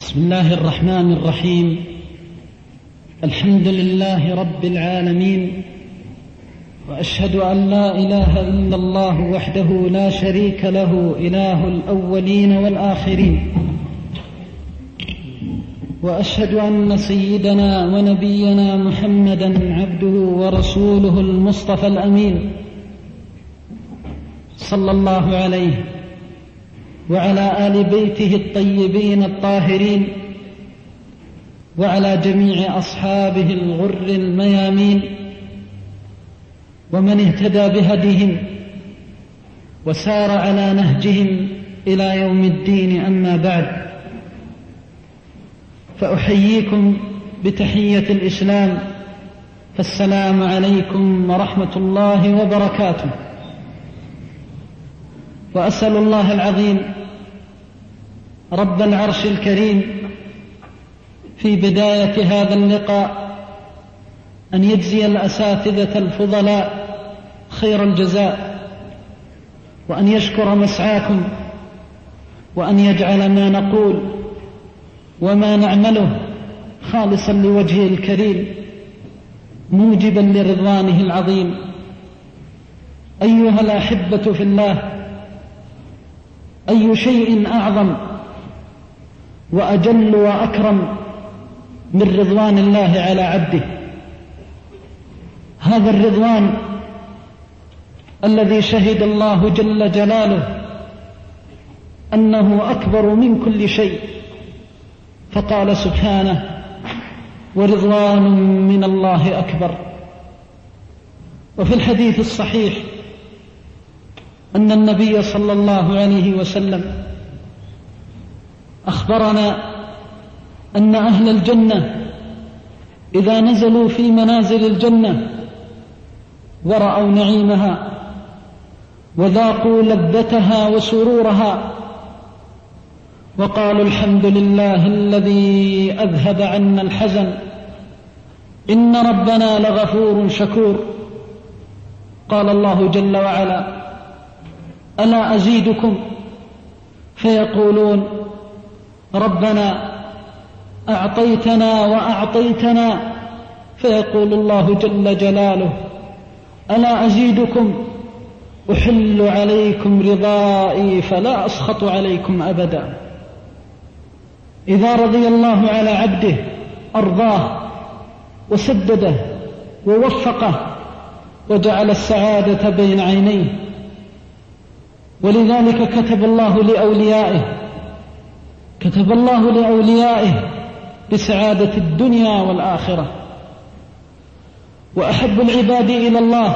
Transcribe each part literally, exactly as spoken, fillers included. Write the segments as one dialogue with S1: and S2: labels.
S1: بسم الله الرحمن الرحيم. الحمد لله رب العالمين، وأشهد أن لا إله إلا الله وحده لا شريك له إله الأولين والآخرين، وأشهد أن سيدنا ونبينا محمدا عبده ورسوله المصطفى الأمين، صلى الله عليه وعلى آل بيته الطيبين الطاهرين، وعلى جميع أصحابه الغر الميامين، ومن اهتدى بهديهم وسار على نهجهم إلى يوم الدين. أما بعد، فأحييكم بتحية الإسلام، فالسلام عليكم ورحمة الله وبركاته. وأسأل الله العظيم رب العرش الكريم في بداية هذا اللقاء أن يجزي الأساتذة الفضلاء خير الجزاء، وأن يشكر مسعاكم، وأن يجعل ما نقول وما نعمله خالصا لوجهه الكريم موجبا لرضوانه العظيم. أيها الأحبة في الله، أي شيء أعظم وأجل وأكرم من رضوان الله على عبده؟ هذا الرضوان الذي شهد الله جل جلاله أنه أكبر من كل شيء، فقال سبحانه: ورضوان من الله أكبر. وفي الحديث الصحيح أن النبي صلى الله عليه وسلم أخبرنا أن أهل الجنة إذا نزلوا في منازل الجنة ورأوا نعيمها وذاقوا لذتها وسرورها وقالوا: الحمد لله الذي أذهب عنا الحزن، إن ربنا لغفور شكور. قال الله جل وعلا: ألا أزيدكم؟ فيقولون: ربنا أعطيتنا وأعطيتنا. فيقول الله جل جلاله: ألا أزيدكم؟ أحل عليكم رضائي فلا أسخط عليكم أبدا. إذا رضي الله على عبده أرضاه وسدده ووفقه وجعل السعادة بين عينيه. ولذلك كتب الله لأوليائه كتب الله لأوليائه بسعادة الدنيا والآخرة. وأحب العباد إلى الله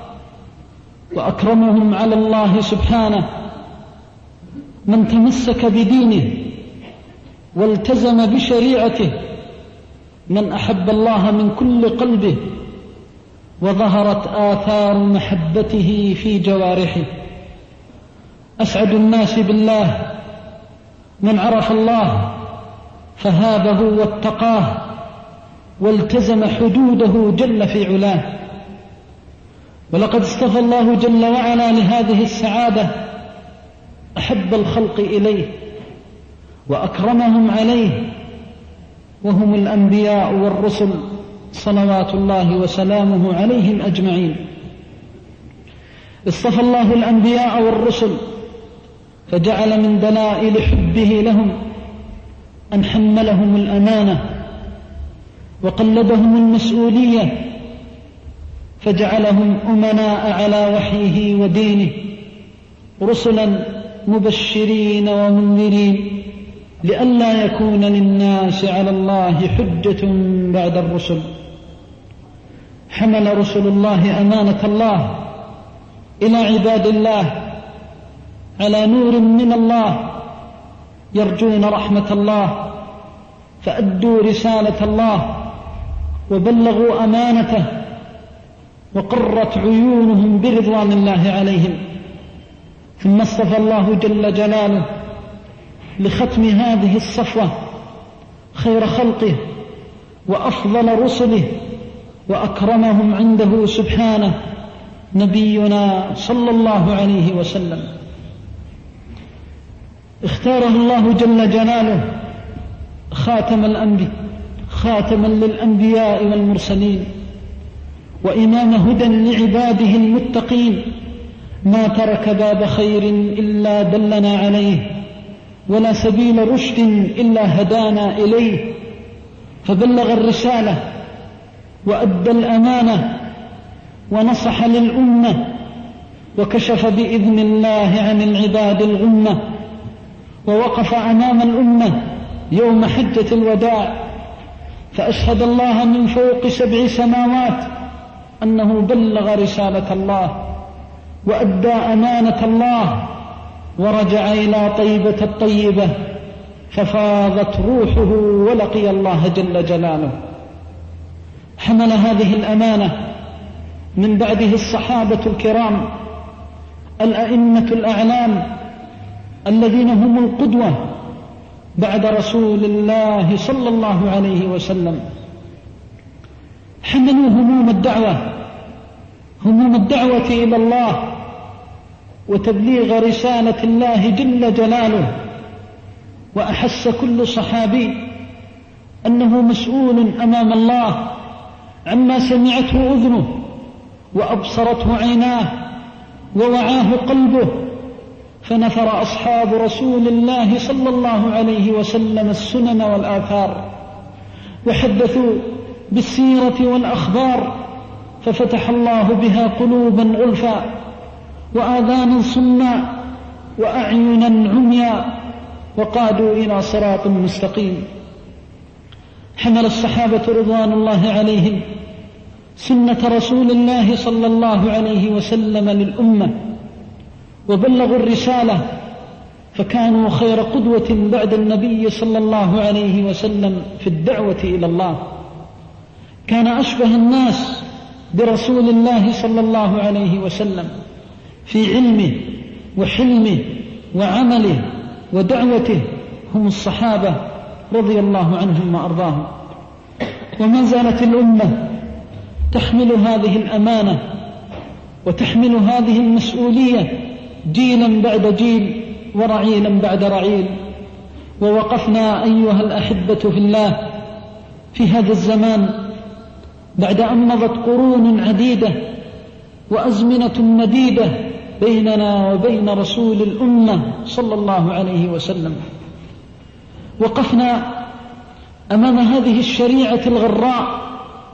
S1: وأكرمهم على الله سبحانه من تمسك بدينه والتزم بشريعته، من أحب الله من كل قلبه وظهرت آثار محبته في جوارحه. أسعد الناس بالله من عرف الله فهابه واتقاه والتزم حدوده جل في علاه. ولقد اصطفى الله جل وعلا لهذه السعادة أحب الخلق إليه وأكرمهم عليه، وهم الأنبياء والرسل صلوات الله وسلامه عليهم أجمعين. اصطفى الله الأنبياء والرسل فجعل من دلائل حبه لهم أن حملهم الأمانة وقلدهم المسؤولية، فجعلهم أمناء على وحيه ودينه، رسلا مبشرين ومنذرين، لئلا يكون للناس على الله حجة بعد الرسل. حمل رسل الله أمانة الله إلى عباد الله على نور من الله، يرجون رحمة الله، فأدوا رسالة الله وبلغوا أمانته، وقرت عيونهم برضوان الله عليهم. ثم اصطفى الله جل جلاله لختم هذه الصفوة خير خلقه وأفضل رسله وأكرمهم عنده سبحانه نبينا صلى الله عليه وسلم. اختاره الله جل جلاله خاتم الأنبياء خاتما للأنبياء والمرسلين وإمام هدى لعباده المتقين، ما ترك باب خير إلا دلنا عليه، ولا سبيل رشد إلا هدانا إليه، فبلغ الرسالة وأدى الأمانة ونصح للأمة، وكشف بإذن الله عن العباد الغمة، ووقف أمام الأمة يوم حجة الوداع فأشهد الله من فوق سبع سماوات أنه بلغ رسالة الله وأدى أمانة الله، ورجع إلى طيبة الطيبة ففاضت روحه ولقي الله جل جلاله. حمل هذه الأمانة من بعده الصحابة الكرام الأئمة الأعلام الذين هم القدوة بعد رسول الله صلى الله عليه وسلم. حملوا هموم الدعوة هموم الدعوة إلى الله وتبليغ رسالة الله جل جلاله، وأحس كل صحابي أنه مسؤول أمام الله عما سمعته أذنه وأبصرته عيناه ووعاه قلبه. فنثر أصحاب رسول الله صلى الله عليه وسلم السنن والآثار، وحدثوا بالسيرة والأخبار، ففتح الله بها قلوبا غلفا وآذانا صما وأعينا عميا، وقادوا إلى صراط مستقيم. حمل الصحابة رضوان الله عليهم سنة رسول الله صلى الله عليه وسلم للأمة، وبلغوا الرسالة، فكانوا خير قدوة بعد النبي صلى الله عليه وسلم في الدعوة إلى الله. كان أشبه الناس برسول الله صلى الله عليه وسلم في علمه وحلمه وعمله ودعوته هم الصحابة رضي الله عنهم وأرضاهم. وما زالت الأمة تحمل هذه الأمانة وتحمل هذه المسؤولية جيلا بعد جيل ورعيلا بعد رعيل. ووقفنا أيها الأحبة في الله في هذا الزمان بعد أن مضت قرون عديدة وأزمنة مديدة بيننا وبين رسول الأمة صلى الله عليه وسلم. وقفنا أمام هذه الشريعة الغراء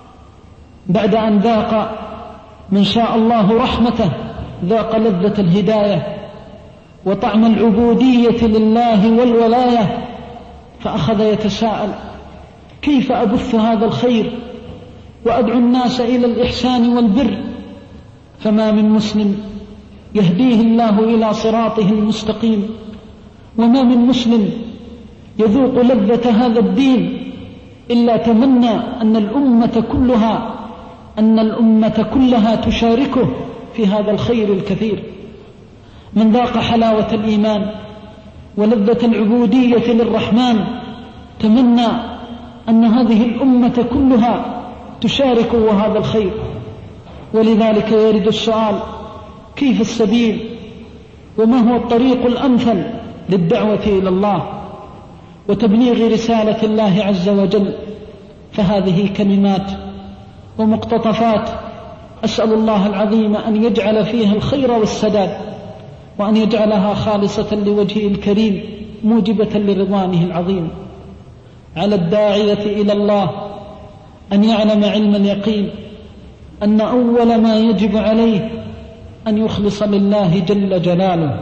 S1: بعد أن ذاق من شاء الله رحمته، ذاق لذة الهداية وطعم العبودية لله والولاية، فأخذ يتساءل: كيف أبث هذا الخير وأدعو الناس إلى الإحسان والبر؟ فما من مسلم يهديه الله إلى صراطه المستقيم، وما من مسلم يذوق لذة هذا الدين إلا تمنى أن الأمة كلها أن الأمة كلها تشاركه في هذا الخير الكثير. من ذاق حلاوة الإيمان ولذة العبودية للرحمن تمنى أن هذه الأمة كلها تشاركه هذا الخير. ولذلك يرد السؤال: كيف السبيل وما هو الطريق الأمثل للدعوة إلى الله وتبليغ رسالة الله عز وجل؟ فهذه كلمات ومقتطفات أسأل الله العظيم أن يجعل فيها الخير والسداد، وأن يجعلها خالصة لوجهه الكريم موجبة لرضوانه العظيم. على الداعية إلى الله أن يعلم علم اليقين أن أول ما يجب عليه أن يخلص لله جل جلاله.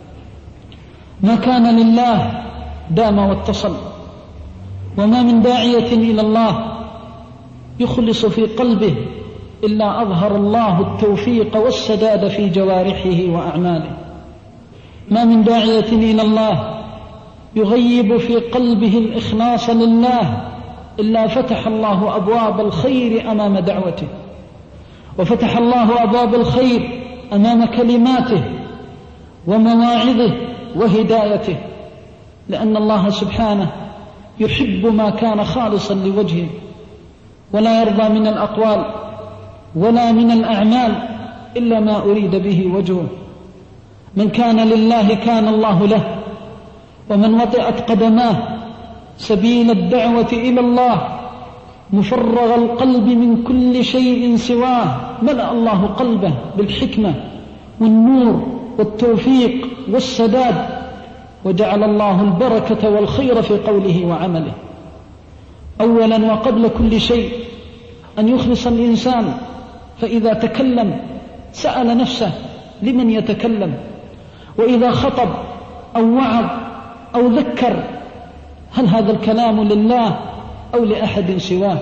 S1: ما كان لله دام واتصل، وما من داعية إلى الله يخلص في قلبه إلا أظهر الله التوفيق والسداد في جوارحه وأعماله. ما من داعية إلى الله يغيب في قلبه الإخلاص لله إلا فتح الله أبواب الخير أمام دعوته، وفتح الله أبواب الخير أمام كلماته ومواعظه وهدايته، لأن الله سبحانه يحب ما كان خالصا لوجهه، ولا يرضى من الأقوال ولا من الأعمال إلا ما أريد به وجهه. من كان لله كان الله له، ومن وطئت قدماه سبيل الدعوة إلى الله مفرغ القلب من كل شيء سواه، ملأ الله قلبه بالحكمة والنور والتوفيق والسداد، وجعل الله البركة والخير في قوله وعمله. أولا وقبل كل شيء أن يخلص الإنسان، فإذا تكلم سأل نفسه لمن يتكلم، وإذا خطب أو وعظ أو ذكر هل هذا الكلام لله أو لأحد سواه.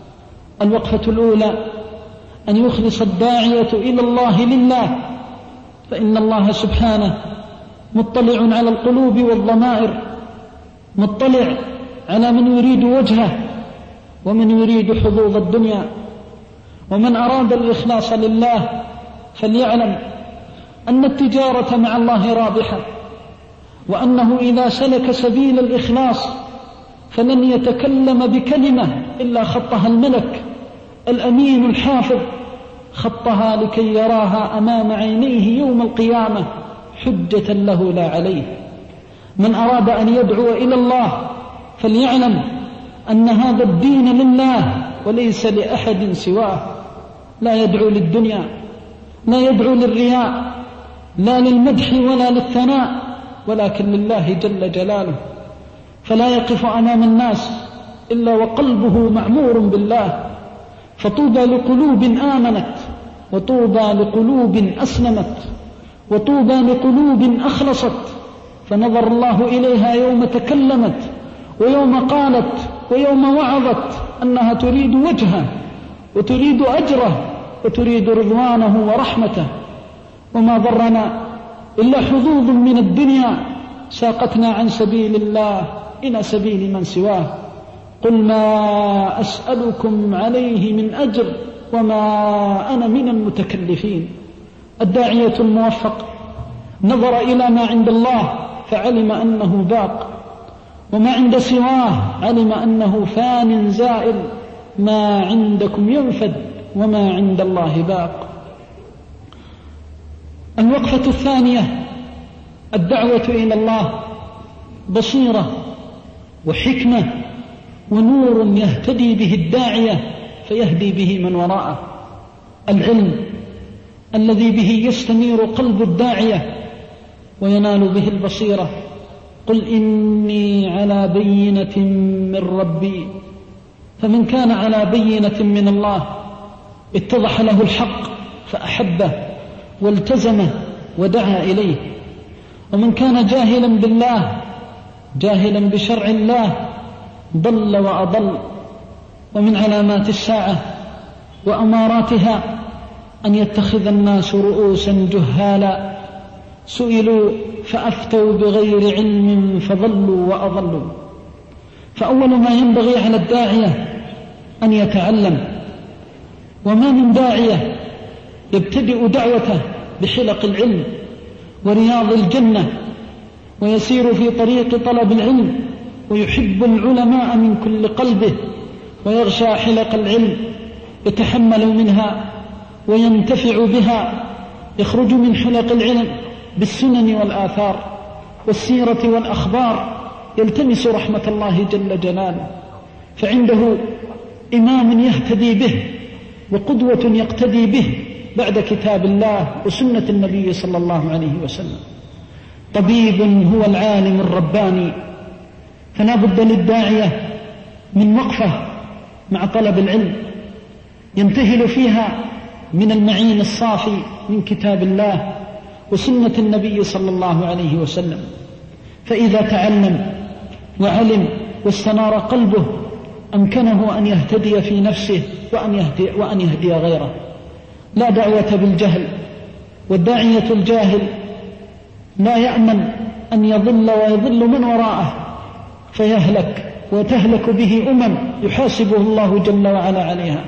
S1: الوقفة الأولى أن يخلص الداعية إلى الله لله، فإن الله سبحانه مطلع على القلوب والضمائر، مطلع على من يريد وجهه ومن يريد حظوظ الدنيا. ومن أراد الإخلاص لله فليعلم أن التجارة مع الله رابحة، وأنه إذا سلك سبيل الإخلاص فلن يتكلم بكلمة إلا خطها الملك الأمين الحافظ، خطها لكي يراها أمام عينيه يوم القيامة حجة له لا عليه. من أراد أن يدعو إلى الله فليعلم أن هذا الدين لله وليس لأحد سواه، لا يدعو للدنيا، لا يدعو للرياء، لا للمدح ولا للثناء، ولكن لله جل جلاله. فلا يقف أمام الناس إلا وقلبه معمور بالله، فطوبى لقلوب آمنت، وطوبى لقلوب أسلمت، وطوبى لقلوب أخلصت، فنظر الله إليها يوم تكلمت ويوم قالت ويوم وعظت أنها تريد وجهه وتريد أجره وتريد رضوانه ورحمته. وما ضرنا إلا حظوظ من الدنيا ساقتنا عن سبيل الله إلى سبيل من سواه. قل ما أسألكم عليه من أجر وما أنا من المتكلفين. الداعية الموفق نظر إلى ما عند الله فعلم أنه باق، وما عند سواه علم أنه فان زائل. ما عندكم ينفد وما عند الله باق. الوقفة الثانية الدعوة إلى الله بصيرة وحكمة ونور يهتدي به الداعية فيهدي به من وراءه. العلم الذي به يستنير قلب الداعية وينال به البصيرة. قل إني على بينة من ربي، فمن كان على بينة من الله اتضح له الحق فأحبه والتزمه ودعا إليه. ومن كان جاهلا بالله جاهلا بشرع الله ضل وأضل. ومن علامات الساعة وأماراتها أن يتخذ الناس رؤوسا جهالا سئلوا فأفتوا بغير علم فضلوا وأضلوا. فأول ما ينبغي على الداعية أن يتعلم، وما من داعية يبتدئ دعوته بحلق العلم ورياض الجنة ويسير في طريق طلب العلم ويحب العلماء من كل قلبه ويغشى حلق العلم يتحمل منها وينتفع بها، يخرج من حلق العلم بالسنن والآثار والسيرة والأخبار يلتمس رحمة الله جل جلاله، فعنده إمام يهتدي به وقدوة يقتدي به بعد كتاب الله وسنة النبي صلى الله عليه وسلم. طبيب هو العالم الرباني، فلا بد للداعية من وقفة مع طلب العلم ينتهل فيها من المعين الصافي من كتاب الله وسنة النبي صلى الله عليه وسلم. فإذا تعلم وعلم واستنار قلبه أمكنه أن يهتدي في نفسه وأن يهدي, وأن يهدي غيره. لا دعوة بالجهل، والداعية الجاهل لا يأمن أن يضل ويضل من وراءه فيهلك وتهلك به أمم يحاسبه الله جل وعلا عليها.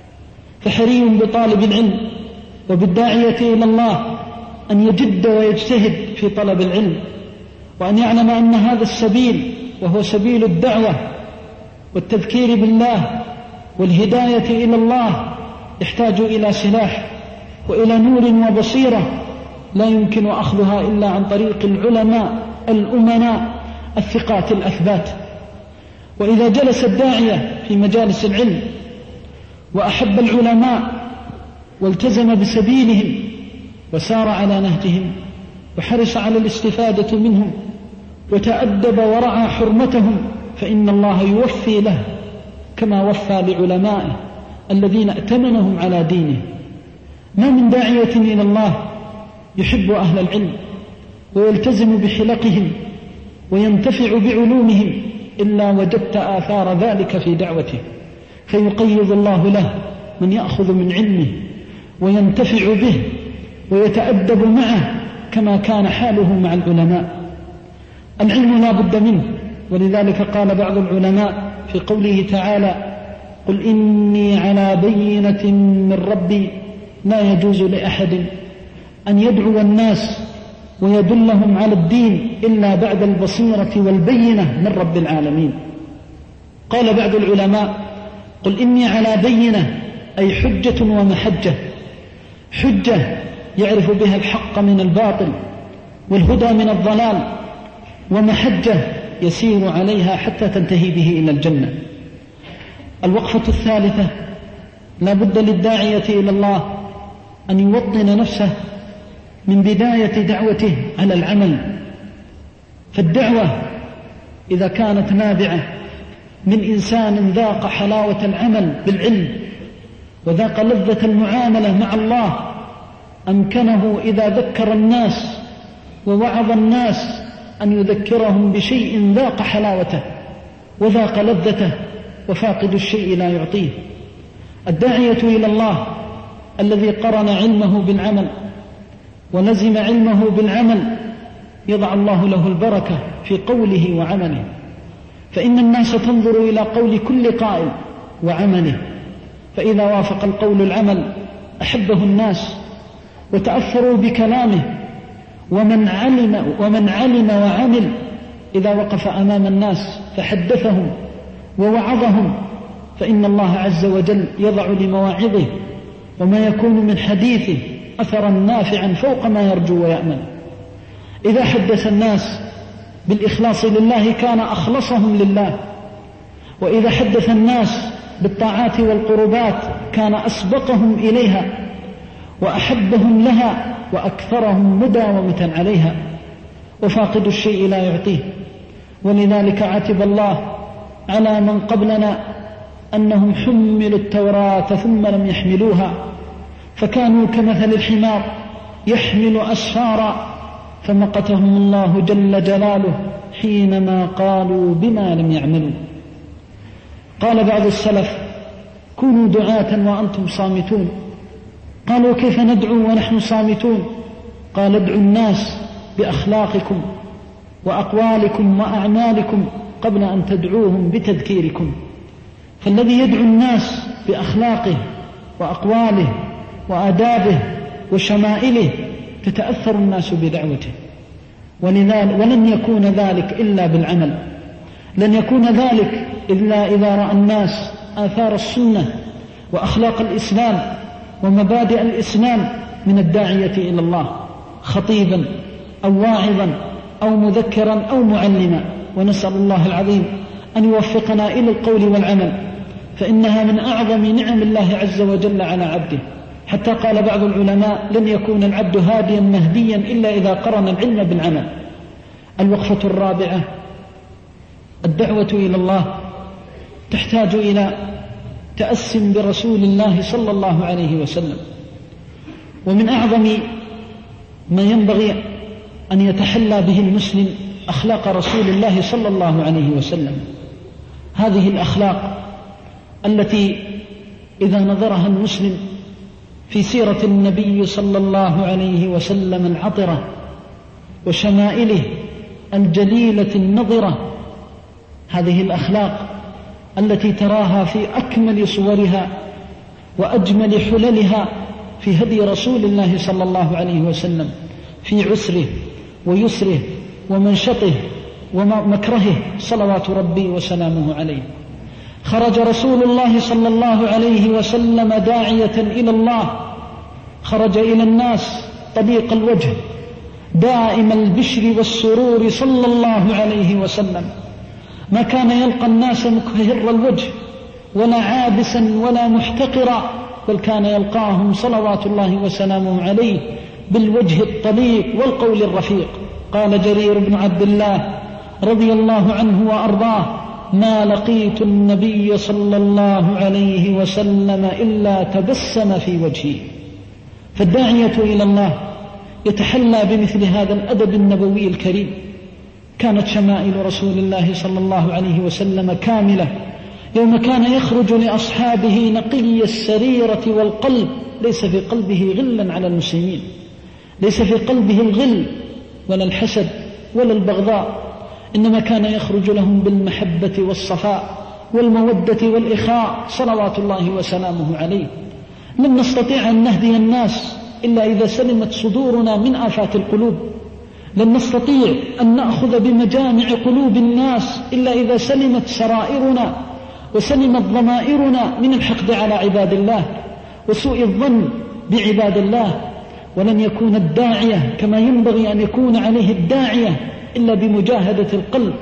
S1: فحري بطالب العلم وبالداعية إلى الله أن يجد ويجتهد في طلب العلم، وأن يعلم أن هذا السبيل وهو سبيل الدعوة والتذكير بالله والهداية إلى الله يحتاج إلى سلاح وإلى نور وبصيرة لا يمكن أخذها إلا عن طريق العلماء الأمناء الثقات الأثبات. وإذا جلس الداعية في مجالس العلم وأحب العلماء والتزم بسبيلهم وسار على نهجهم وحرص على الاستفادة منهم وتأدب ورعى حرمتهم، فإن الله يوفي له كما وفى لعلمائه الذين ائتمنهم على دينه. ما من داعية إلى الله يحب أهل العلم ويلتزم بحلقهم وينتفع بعلومهم إلا وجدت آثار ذلك في دعوته، فيقيض الله له من يأخذ من علمه وينتفع به ويتأدب معه كما كان حاله مع العلماء. العلم لا بد منه، ولذلك قال بعض العلماء في قوله تعالى: قل إني على بينة من ربي، لا يجوز لأحد أن يدعو الناس ويدلهم على الدين إلا بعد البصيرة والبينة من رب العالمين. قال بعض العلماء: قل إني على بينة، أي حجة ومحجة، حجة يعرف بها الحق من الباطل والهدى من الضلال، ومحجة يسير عليها حتى تنتهي به إلى الجنة. الوقفة الثالثة: لا بد للداعية إلى الله أن يوطن نفسه من بداية دعوته على العمل، فالدعوة إذا كانت نابعة من إنسان ذاق حلاوة العمل بالعلم وذاق لذة المعاملة مع الله، أمكنه إذا ذكر الناس ووعظ الناس أن يذكرهم بشيء ذاق حلاوته وذاق لذته، وفاقد الشيء لا يعطيه. الداعية إلى الله الذي قرن علمه بالعمل ولزم علمه بالعمل يضع الله له البركة في قوله وعمله، فإن الناس تنظر إلى قول كل قائل وعمله، فإذا وافق القول العمل أحبه الناس وتأثروا بكلامه. ومن علم, ومن علم وعمل إذا وقف أمام الناس فحدثهم ووعظهم، فإن الله عز وجل يضع لمواعظه وما يكون من حديثه أثرا نافعا فوق ما يرجو ويأمل. إذا حدث الناس بالإخلاص لله كان أخلصهم لله، وإذا حدث الناس بالطاعات والقربات كان أسبقهم إليها وأحبهم لها وأكثرهم مداومة عليها، وفاقد الشيء لا يعطيه. ولذلك عاتب الله على من قبلنا أنهم حملوا التوراة ثم لم يحملوها، فكانوا كمثل الحمار يحمل أسفارا، فمقتهم الله جل جلاله حينما قالوا بما لم يعملوا. قال بعض السلف: كونوا دعاة وأنتم صامتون. قالوا: كيف ندعو ونحن صامتون؟ قال: ادعوا الناس بأخلاقكم وأقوالكم وأعمالكم قبل أن تدعوهم بتذكيركم. فالذي يدعو الناس بأخلاقه وأقواله وآدابه وشمائله تتأثر الناس بدعوته، ولن يكون ذلك إلا بالعمل، لن يكون ذلك إلا إذا رأى الناس آثار السنة وأخلاق الإسلام ومبادئ الإسلام من الداعية إلى الله، خطيبا أو واعظا أو مذكرا أو معلما. ونسأل الله العظيم أن يوفقنا إلى القول والعمل، فإنها من أعظم نعم الله عز وجل على عبده، حتى قال بعض العلماء: لن يكون العبد هاديا مهديا إلا إذا قرن العلم بالعمل. الوقفة الرابعة: الدعوة إلى الله تحتاج إلى تأس برسول الله صلى الله عليه وسلم، ومن أعظم ما ينبغي أن يتحلى به المسلم أخلاق رسول الله صلى الله عليه وسلم. هذه الأخلاق التي إذا نظرها المسلم في سيرة النبي صلى الله عليه وسلم العطرة وشمائله الجليلة النظرة، هذه الأخلاق التي تراها في أكمل صورها وأجمل حللها في هدي رسول الله صلى الله عليه وسلم في عسره ويسره ومنشطه ومكرهه صلوات ربي وسلامه عليه. خرج رسول الله صلى الله عليه وسلم داعية إلى الله، خرج إلى الناس طليق الوجه دائم البشر والسرور صلى الله عليه وسلم، ما كان يلقى الناس مكفهر الوجه ولا عابسا ولا محتقرا، بل كان يلقاهم صلوات الله وسلامه عليه بالوجه الطليق والقول الرفيق. قال جرير بن عبد الله رضي الله عنه وأرضاه: ما لقيت النبي صلى الله عليه وسلم إلا تبسم في وجهه. فالداعية إلى الله يتحلى بمثل هذا الأدب النبوي الكريم. كانت شمائل رسول الله صلى الله عليه وسلم كاملة يوم كان يخرج لأصحابه نقي السريرة والقلب، ليس في قلبه غلا على المسلمين، ليس في قلبه الغل ولا الحسد ولا البغضاء، إنما كان يخرج لهم بالمحبة والصفاء والمودة والإخاء صلوات الله وسلامه عليه. لن نستطيع أن نهدي الناس إلا إذا سلمت صدورنا من آفات القلوب، لن نستطيع أن نأخذ بمجامع قلوب الناس إلا إذا سلمت سرائرنا وسلمت ضمائرنا من الحقد على عباد الله وسوء الظن بعباد الله. ولن يكون الداعية كما ينبغي أن يكون عليه الداعية إلا بمجاهدة القلب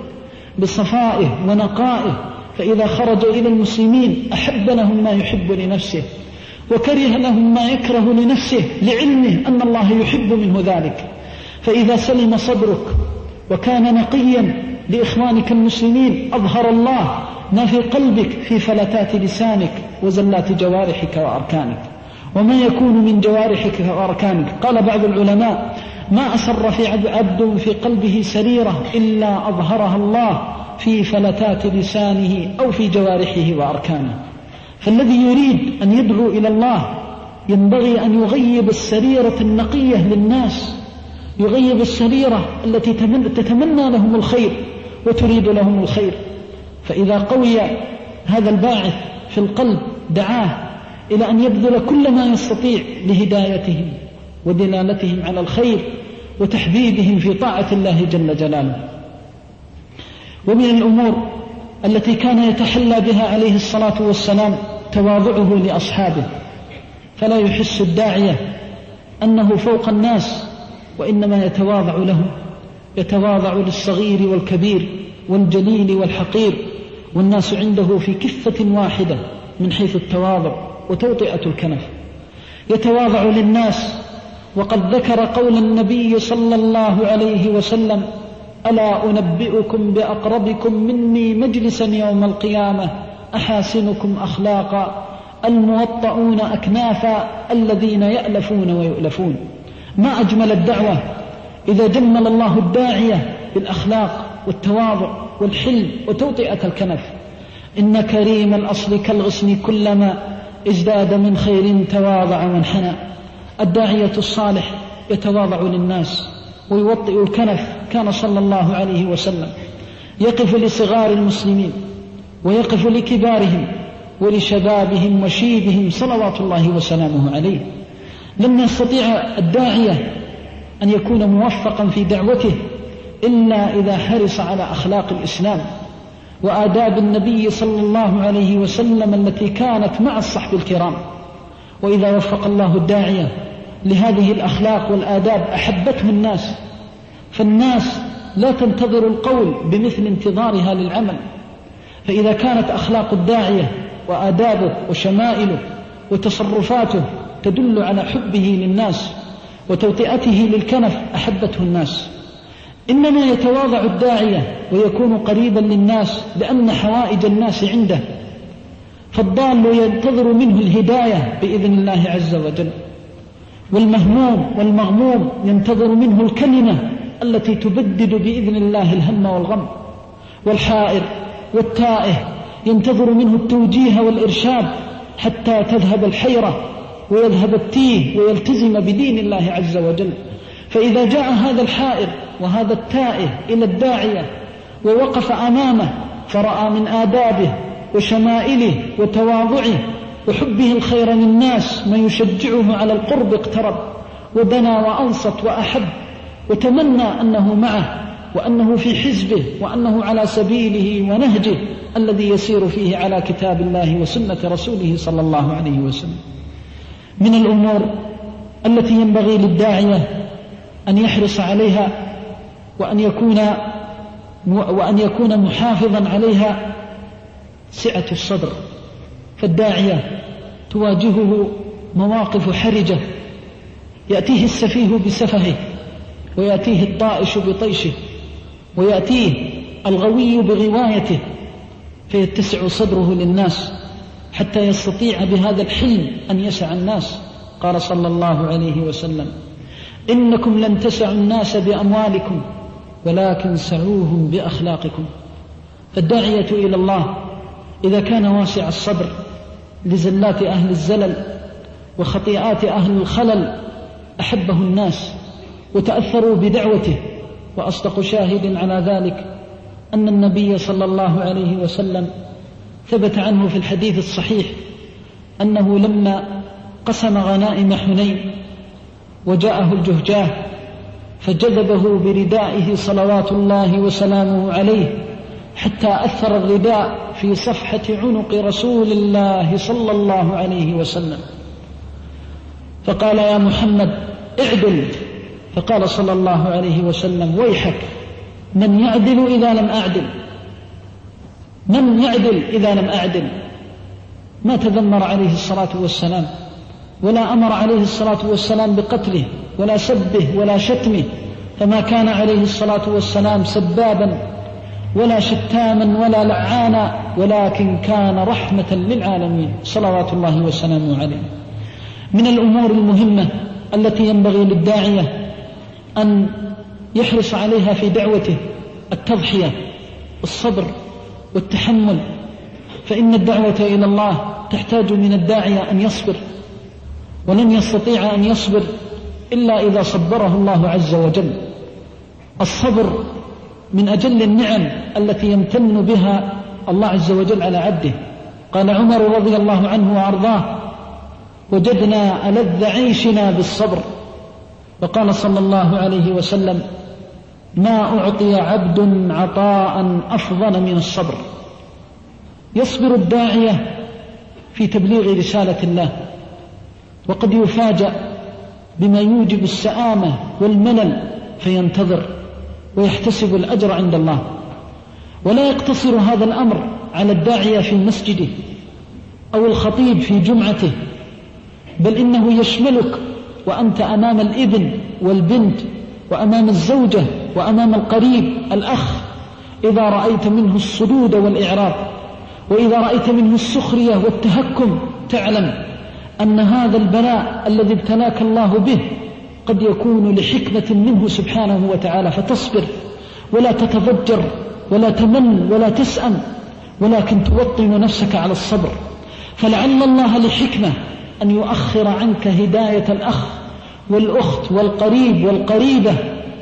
S1: بصفائه ونقائه، فإذا خرج إلى المسلمين أحب لهم ما يحب لنفسه وكره لهم ما يكره لنفسه، لعلمه أن الله يحب منه ذلك. فإذا سلم صدرك وكان نقيا لإخوانك المسلمين أظهر الله ما في قلبك في فلتات لسانك وزلات جوارحك وأركانك. وما يكون من جوارحك وأركانك، قال بعض العلماء: ما أسر في عبد في قلبه سريرة إلا أظهرها الله في فلتات لسانه أو في جوارحه وأركانه. فالذي يريد أن يدعو إلى الله ينبغي أن يغيب السريرة النقية للناس، يغيب السريرة التي تتمنى لهم الخير وتريد لهم الخير. فإذا قوي هذا الباعث في القلب دعاه إلى أن يبذل كل ما يستطيع لهدايتهم ودلالتهم على الخير وتحبيبهم في طاعة الله جل جلاله. ومن الأمور التي كان يتحلى بها عليه الصلاة والسلام تواضعه لأصحابه، فلا يحس الداعية أنه فوق الناس، وإنما يتواضع لهم، يتواضع للصغير والكبير والجليل والحقير، والناس عنده في كفة واحدة من حيث التواضع وتوطئة الكنف. يتواضع للناس، وقد ذكر قول النبي صلى الله عليه وسلم: ألا أنبئكم بأقربكم مني مجلسا يوم القيامة أحاسنكم أخلاقا الموطؤون أكنافا الذين يألفون ويؤلفون. ما أجمل الدعوة إذا جمل الله الداعية بالأخلاق والتواضع والحلم وتوطئة الكنف. إن كريم الأصل كالغصن كلما ازداد من خير تواضع وانحنى. الداعية الصالح يتواضع للناس ويوطئ الكنف. كان صلى الله عليه وسلم يقف لصغار المسلمين ويقف لكبارهم ولشبابهم وشيبهم صلوات الله وسلامه عليه. لن يستطيع الداعية أن يكون موفقا في دعوته إلا إذا حرص على أخلاق الإسلام وآداب النبي صلى الله عليه وسلم التي كانت مع الصحب الكرام. وإذا وفق الله الداعية لهذه الأخلاق والآداب أحبته الناس، فالناس لا تنتظر القول بمثل انتظارها للعمل. فإذا كانت أخلاق الداعية وآدابه وشمائله وتصرفاته تدل على حبه للناس وتوطئته للكنف أحبته الناس. إنما يتواضع الداعية ويكون قريبا للناس لأن حوائج الناس عنده، فالضال ينتظر منه الهداية بإذن الله عز وجل، والمهموم والمغموم ينتظر منه الكلمة التي تبدد بإذن الله الهم والغم، والحائر والتائه ينتظر منه التوجيه والإرشاد حتى تذهب الحيرة ويذهب التيه ويلتزم بدين الله عز وجل. فإذا جاء هذا الحائر وهذا التائه إلى الداعية ووقف أمامه فرأى من آدابه وشمائله وتواضعه وحبه الخير للناس ما يشجعه على القرب، اقترب ودنا وأنصت وأحب وتمنى أنه معه وأنه في حزبه وأنه على سبيله ونهجه الذي يسير فيه على كتاب الله وسنة رسوله صلى الله عليه وسلم. من الأمور التي ينبغي للداعية أن يحرص عليها وأن يكون وأن يكون محافظا عليها سعة الصدر. فالداعية تواجهه مواقف حرجة، يأتيه السفيه بسفهه، ويأتيه الطائش بطيشه، ويأتيه الغوي بغوايته، فيتسع صدره للناس حتى يستطيع بهذا الحلم أن يسع الناس. قال صلى الله عليه وسلم: إنكم لن تسعوا الناس بأموالكم ولكن سعوهم بأخلاقكم. فالداعية إلى الله إذا كان واسع الصدر لزلات أهل الزلل وخطيئات أهل الخلل أحبه الناس وتأثروا بدعوته. وأصدق شاهد على ذلك أن النبي صلى الله عليه وسلم ثبت عنه في الحديث الصحيح أنه لما قسم غنائم حنين وجاءه الجهجاه فجذبه بردائه صلوات الله وسلامه عليه حتى أثر الرداء في صفحة عنق رسول الله صلى الله عليه وسلم، فقال: يا محمد اعدل. فقال صلى الله عليه وسلم: ويحك، من يعدل إذا لم أعدل؟ من يعدل إذا لم أعدل؟ ما تذمر عليه الصلاة والسلام، ولا أمر عليه الصلاة والسلام بقتله ولا سبه ولا شتمه، فما كان عليه الصلاة والسلام سبابا ولا شتاما ولا لعانا، ولكن كان رحمة للعالمين صلوات الله وسلامه عليه. من الأمور المهمة التي ينبغي للداعية أن يحرص عليها في دعوته التضحية، الصبر والتحمل، فإن الدعوة إلى الله تحتاج من الداعية أن يصبر، ولن يستطيع أن يصبر إلا إذا صبره الله عز وجل. الصبر من أجل النعم التي يمتن بها الله عز وجل على عبده. قال عمر رضي الله عنه وأرضاه: وجدنا ألذ عيشنا بالصبر. وقال صلى الله عليه وسلم: ما أعطي عبد عطاء أفضل من الصبر. يصبر الداعية في تبليغ رسالة الله، وقد يفاجأ بما يوجب السآمة والملل فينتظر ويحتسب الأجر عند الله. ولا يقتصر هذا الأمر على الداعية في مسجده أو الخطيب في جمعته، بل إنه يشملك وأنت أمام الابن والبنت وأمام الزوجة وأمام القريب الأخ. إذا رأيت منه الصدود والإعراض، وإذا رأيت منه السخرية والتهكم، تعلم أن هذا البلاء الذي ابتلاك الله به قد يكون لحكمة منه سبحانه وتعالى، فتصبر ولا تتضجر ولا تمل ولا تسأم، ولكن توطن نفسك على الصبر. فلعل الله لحكمة أن يؤخر عنك هداية الأخ والأخت والقريب والقريبة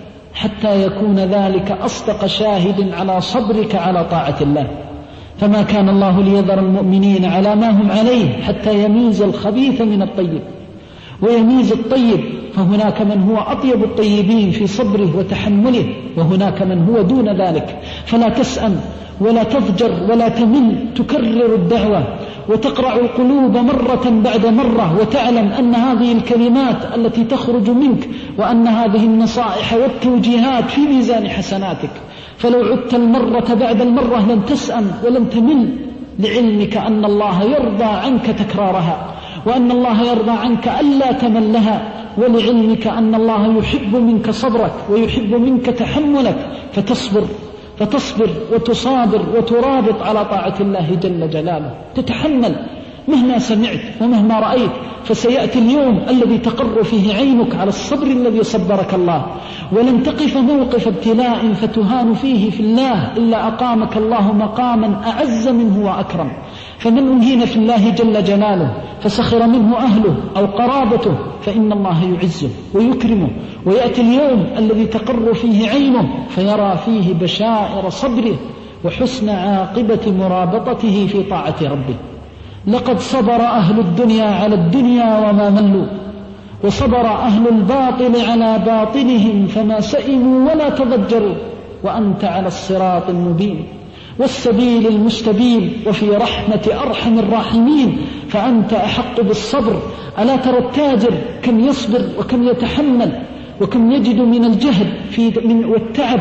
S1: حتى يكون ذلك أصدق شاهد على صبرك على طاعة الله. فما كان الله ليذر المؤمنين على ما هم عليه حتى يميز الخبيث من الطيب ويميز الطيب، فهناك من هو أطيب الطيبين في صبره وتحمله، وهناك من هو دون ذلك. فلا تسأم ولا تضجر ولا تمل، تكرر الدعوة وتقرع القلوب مرة بعد مرة، وتعلم أن هذه الكلمات التي تخرج منك وأن هذه النصائح والتوجيهات في ميزان حسناتك. فلو عدت المرة بعد المرة لن تسأم ولن تمل، لعلمك أن الله يرضى عنك تكرارها، وأن الله يرضى عنك ألا تملها، ولعلمك أن الله يحب منك صبرك ويحب منك تحملك، فتصبر فتصبر وتصابر وترابط على طاعة الله جل جلاله، تتحمل مهما سمعت ومهما رأيت. فسيأتي اليوم الذي تقر فيه عينك على الصبر الذي صبرك الله، ولن تقف موقف ابتلاء فتهان فيه في الله إلا أقامك الله مقاما أعز منه وأكرم. فمن أهين في الله جل جلاله فسخر منه أهله أو قرابته فإن الله يعزه ويكرمه، ويأتي اليوم الذي تقر فيه عينه فيرى فيه بشائر صبره وحسن عاقبة مرابطته في طاعة ربه. لقد صبر أهل الدنيا على الدنيا وما ملوا، وصبر أهل الباطل على باطلهم فما سئموا ولا تضجروا، وأنت على الصراط المبين والسبيل المستبين وفي رحمة أرحم الراحمين، فأنت أحق بالصبر. ألا ترى التاجر كم يصبر وكم يتحمل وكم يجد من الجهد في من والتعب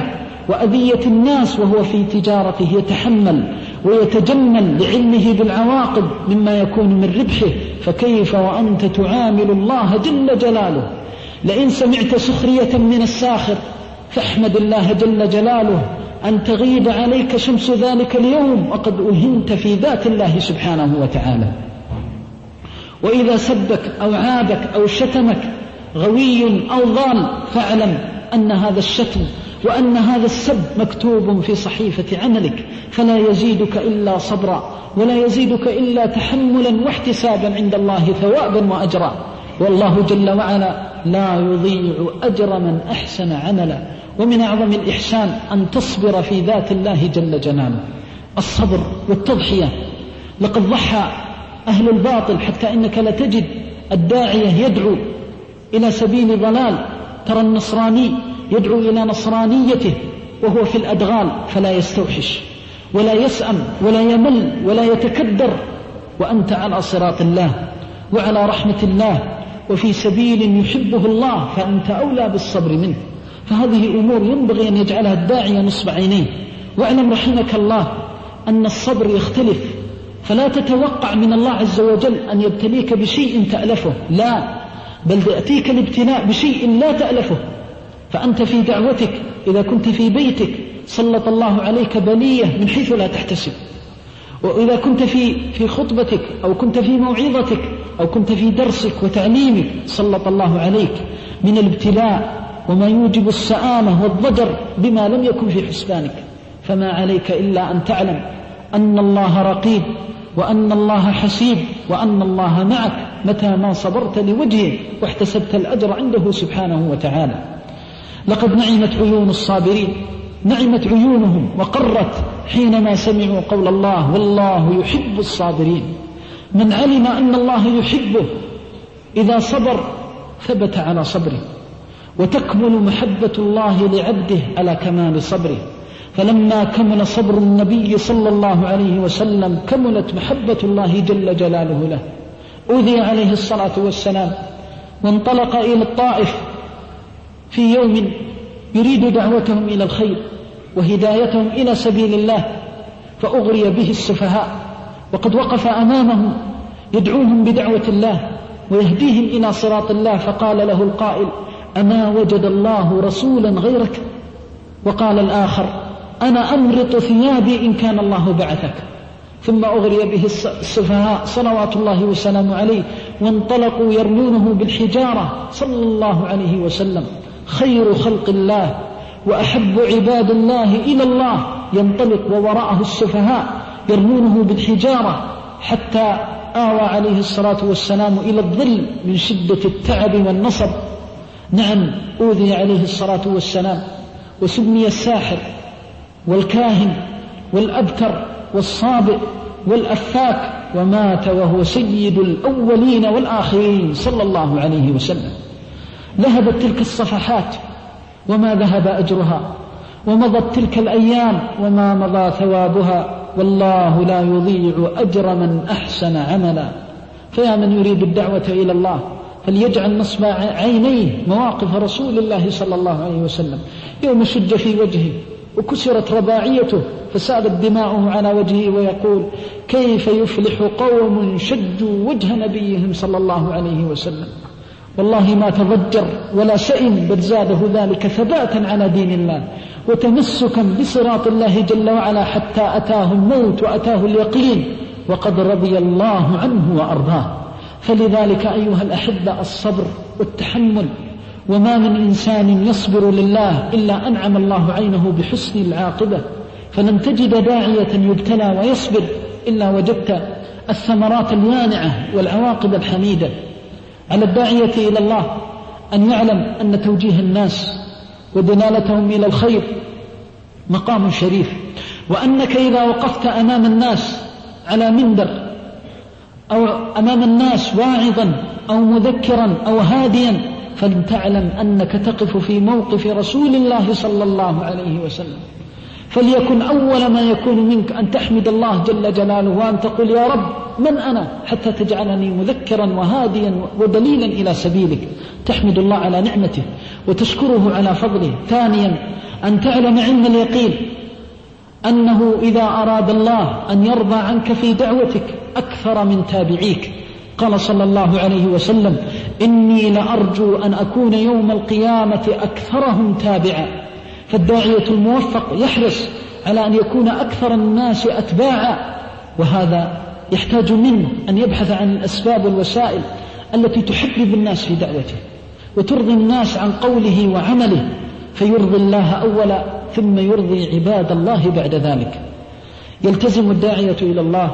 S1: وأذية الناس وهو في تجارته يتحمل ويتجمل لعلمه بالعواقب مما يكون من ربحه، فكيف وأنت تعامل الله جل جلاله؟ لئن سمعت سخرية من الساخر فاحمد الله جل جلاله أن تغيب عليك شمس ذلك اليوم وقد ألهمت في ذات الله سبحانه وتعالى. وإذا سبك أو عابك أو شتمك غوي أو ضال فاعلم أن هذا الشتم وأن هذا السب مكتوب في صحيفة عملك، فلا يزيدك إلا صبرا ولا يزيدك إلا تحملا واحتسابا عند الله ثوابا وأجرا. والله جل وعلا لا يضيع أجر من أحسن عملا. ومن أعظم الإحسان أن تصبر في ذات الله جل جلاله. الصبر والتضحية، لقد ضحى أهل الباطل حتى إنك لتجد الداعية يدعو إلى سبيل ضلال، ترى النصراني يدعو إلى نصرانيته وهو في الأدغال فلا يستوحش ولا يسأم ولا يمل ولا يتكدر، وأنت على صراط الله وعلى رحمة الله وفي سبيل يحبه الله، فأنت أولى بالصبر منه. فهذه أمور ينبغي أن يجعلها الداعية نصب عينيه. واعلم رحمك الله أن الصبر يختلف، فلا تتوقع من الله عز وجل أن يبتليك بشيء تألفه، لا، بل يأتيك الابتلاء بشيء لا تألفه. فأنت في دعوتك إذا كنت في بيتك سلط الله عليك بلية من حيث لا تحتسب، وإذا كنت في في خطبتك أو كنت في موعظتك أو كنت في درسك وتعليمك سلط الله عليك من الابتلاء وما يوجب السآمة والضجر بما لم يكن في حسبانك. فما عليك إلا أن تعلم أن الله رقيب وأن الله حسيب وأن الله معك متى ما صبرت لوجهه واحتسبت الأجر عنده سبحانه وتعالى. لقد نعمت عيون الصابرين، نعمت عيونهم وقرت حينما سمعوا قول الله والله يحب الصابرين. من علم أن الله يحبه إذا صبر ثبت على صبره، وتكمل محبة الله لعبده على كمال صبره. فلما كمل صبر النبي صلى الله عليه وسلم كملت محبة الله جل جلاله له. أوذي عليه الصلاة والسلام وانطلق إلى الطائف في يوم يريد دعوتهم إلى الخير وهدايتهم إلى سبيل الله، فأغري به السفهاء وقد وقف أمامهم يدعوهم بدعوة الله ويهديهم إلى صراط الله، فقال له القائل أما وجد الله رسولا غيرك؟ وقال الآخر أنا أمرط ثيابي إن كان الله بعثك. ثم أغري به السفهاء صلوات الله وسلامه عليه وانطلقوا يرمونه بالحجارة صلى الله عليه وسلم، خير خلق الله وأحب عباد الله إلى الله ينطلق ووراءه السفهاء يرمونه بالحجارة حتى آوى عليه الصلاة والسلام إلى الظل من شدة التعب والنصب. نعم، أوذي عليه الصلاة والسلام وسمي الساحر والكاهن والأبتر والصابئ والأفاك، ومات وهو سيد الأولين والآخرين صلى الله عليه وسلم. ذهبت تلك الصفحات وما ذهب أجرها، ومضت تلك الأيام وما مضى ثوابها، والله لا يضيع أجر من أحسن عملا. فيا من يريد الدعوة إلى الله فليجعل نصب عينيه مواقف رسول الله صلى الله عليه وسلم يوم شج في وجهه وكسرت رباعيته فسالت دماؤه على وجهه ويقول كيف يفلح قوم شجوا وجه نبيهم صلى الله عليه وسلم. والله ما تضجر ولا سئم، بل زاده ذلك ثباتا على دين الله وتمسكا بصراط الله جل وعلا حتى أتاه الموت وأتاه اليقين وقد رضي الله عنه وأرضاه. فلذلك أيها الأحبة الصبر والتحمل، وما من إنسان يصبر لله إلا أنعم الله عينه بحسن العاقبة. فلن تجد داعية يبتلى ويصبر إلا وجدت الثمرات الوانعة والعواقب الحميدة. على الداعية إلى الله أن يعلم أن توجيه الناس ودلالتهم إلى الخير مقام شريف، وأنك إذا وقفت أمام الناس على منبر أو أمام الناس واعظا أو مذكرا أو هاديا فلتعلم أنك تقف في موقف رسول الله صلى الله عليه وسلم. فليكن أول ما يكون منك أن تحمد الله جل جلاله وأن تقول يا رب من أنا حتى تجعلني مذكرا وهاديا ودليلا إلى سبيلك. تحمد الله على نعمته وتشكره على فضله. ثانيا أن تعلم علم اليقين أنه إذا أراد الله أن يرضى عنك في دعوتك أكثر من تابعيك. قال صلى الله عليه وسلم إني لأرجو أن أكون يوم القيامة أكثرهم تابعا. فالداعية الموفق يحرص على أن يكون أكثر الناس أتباعا، وهذا يحتاج منه أن يبحث عن الأسباب والوسائل التي تحبب الناس في دعوته وترضي الناس عن قوله وعمله، فيرضي الله أولا ثم يرضي عباد الله بعد ذلك. يلتزم الداعية إلى الله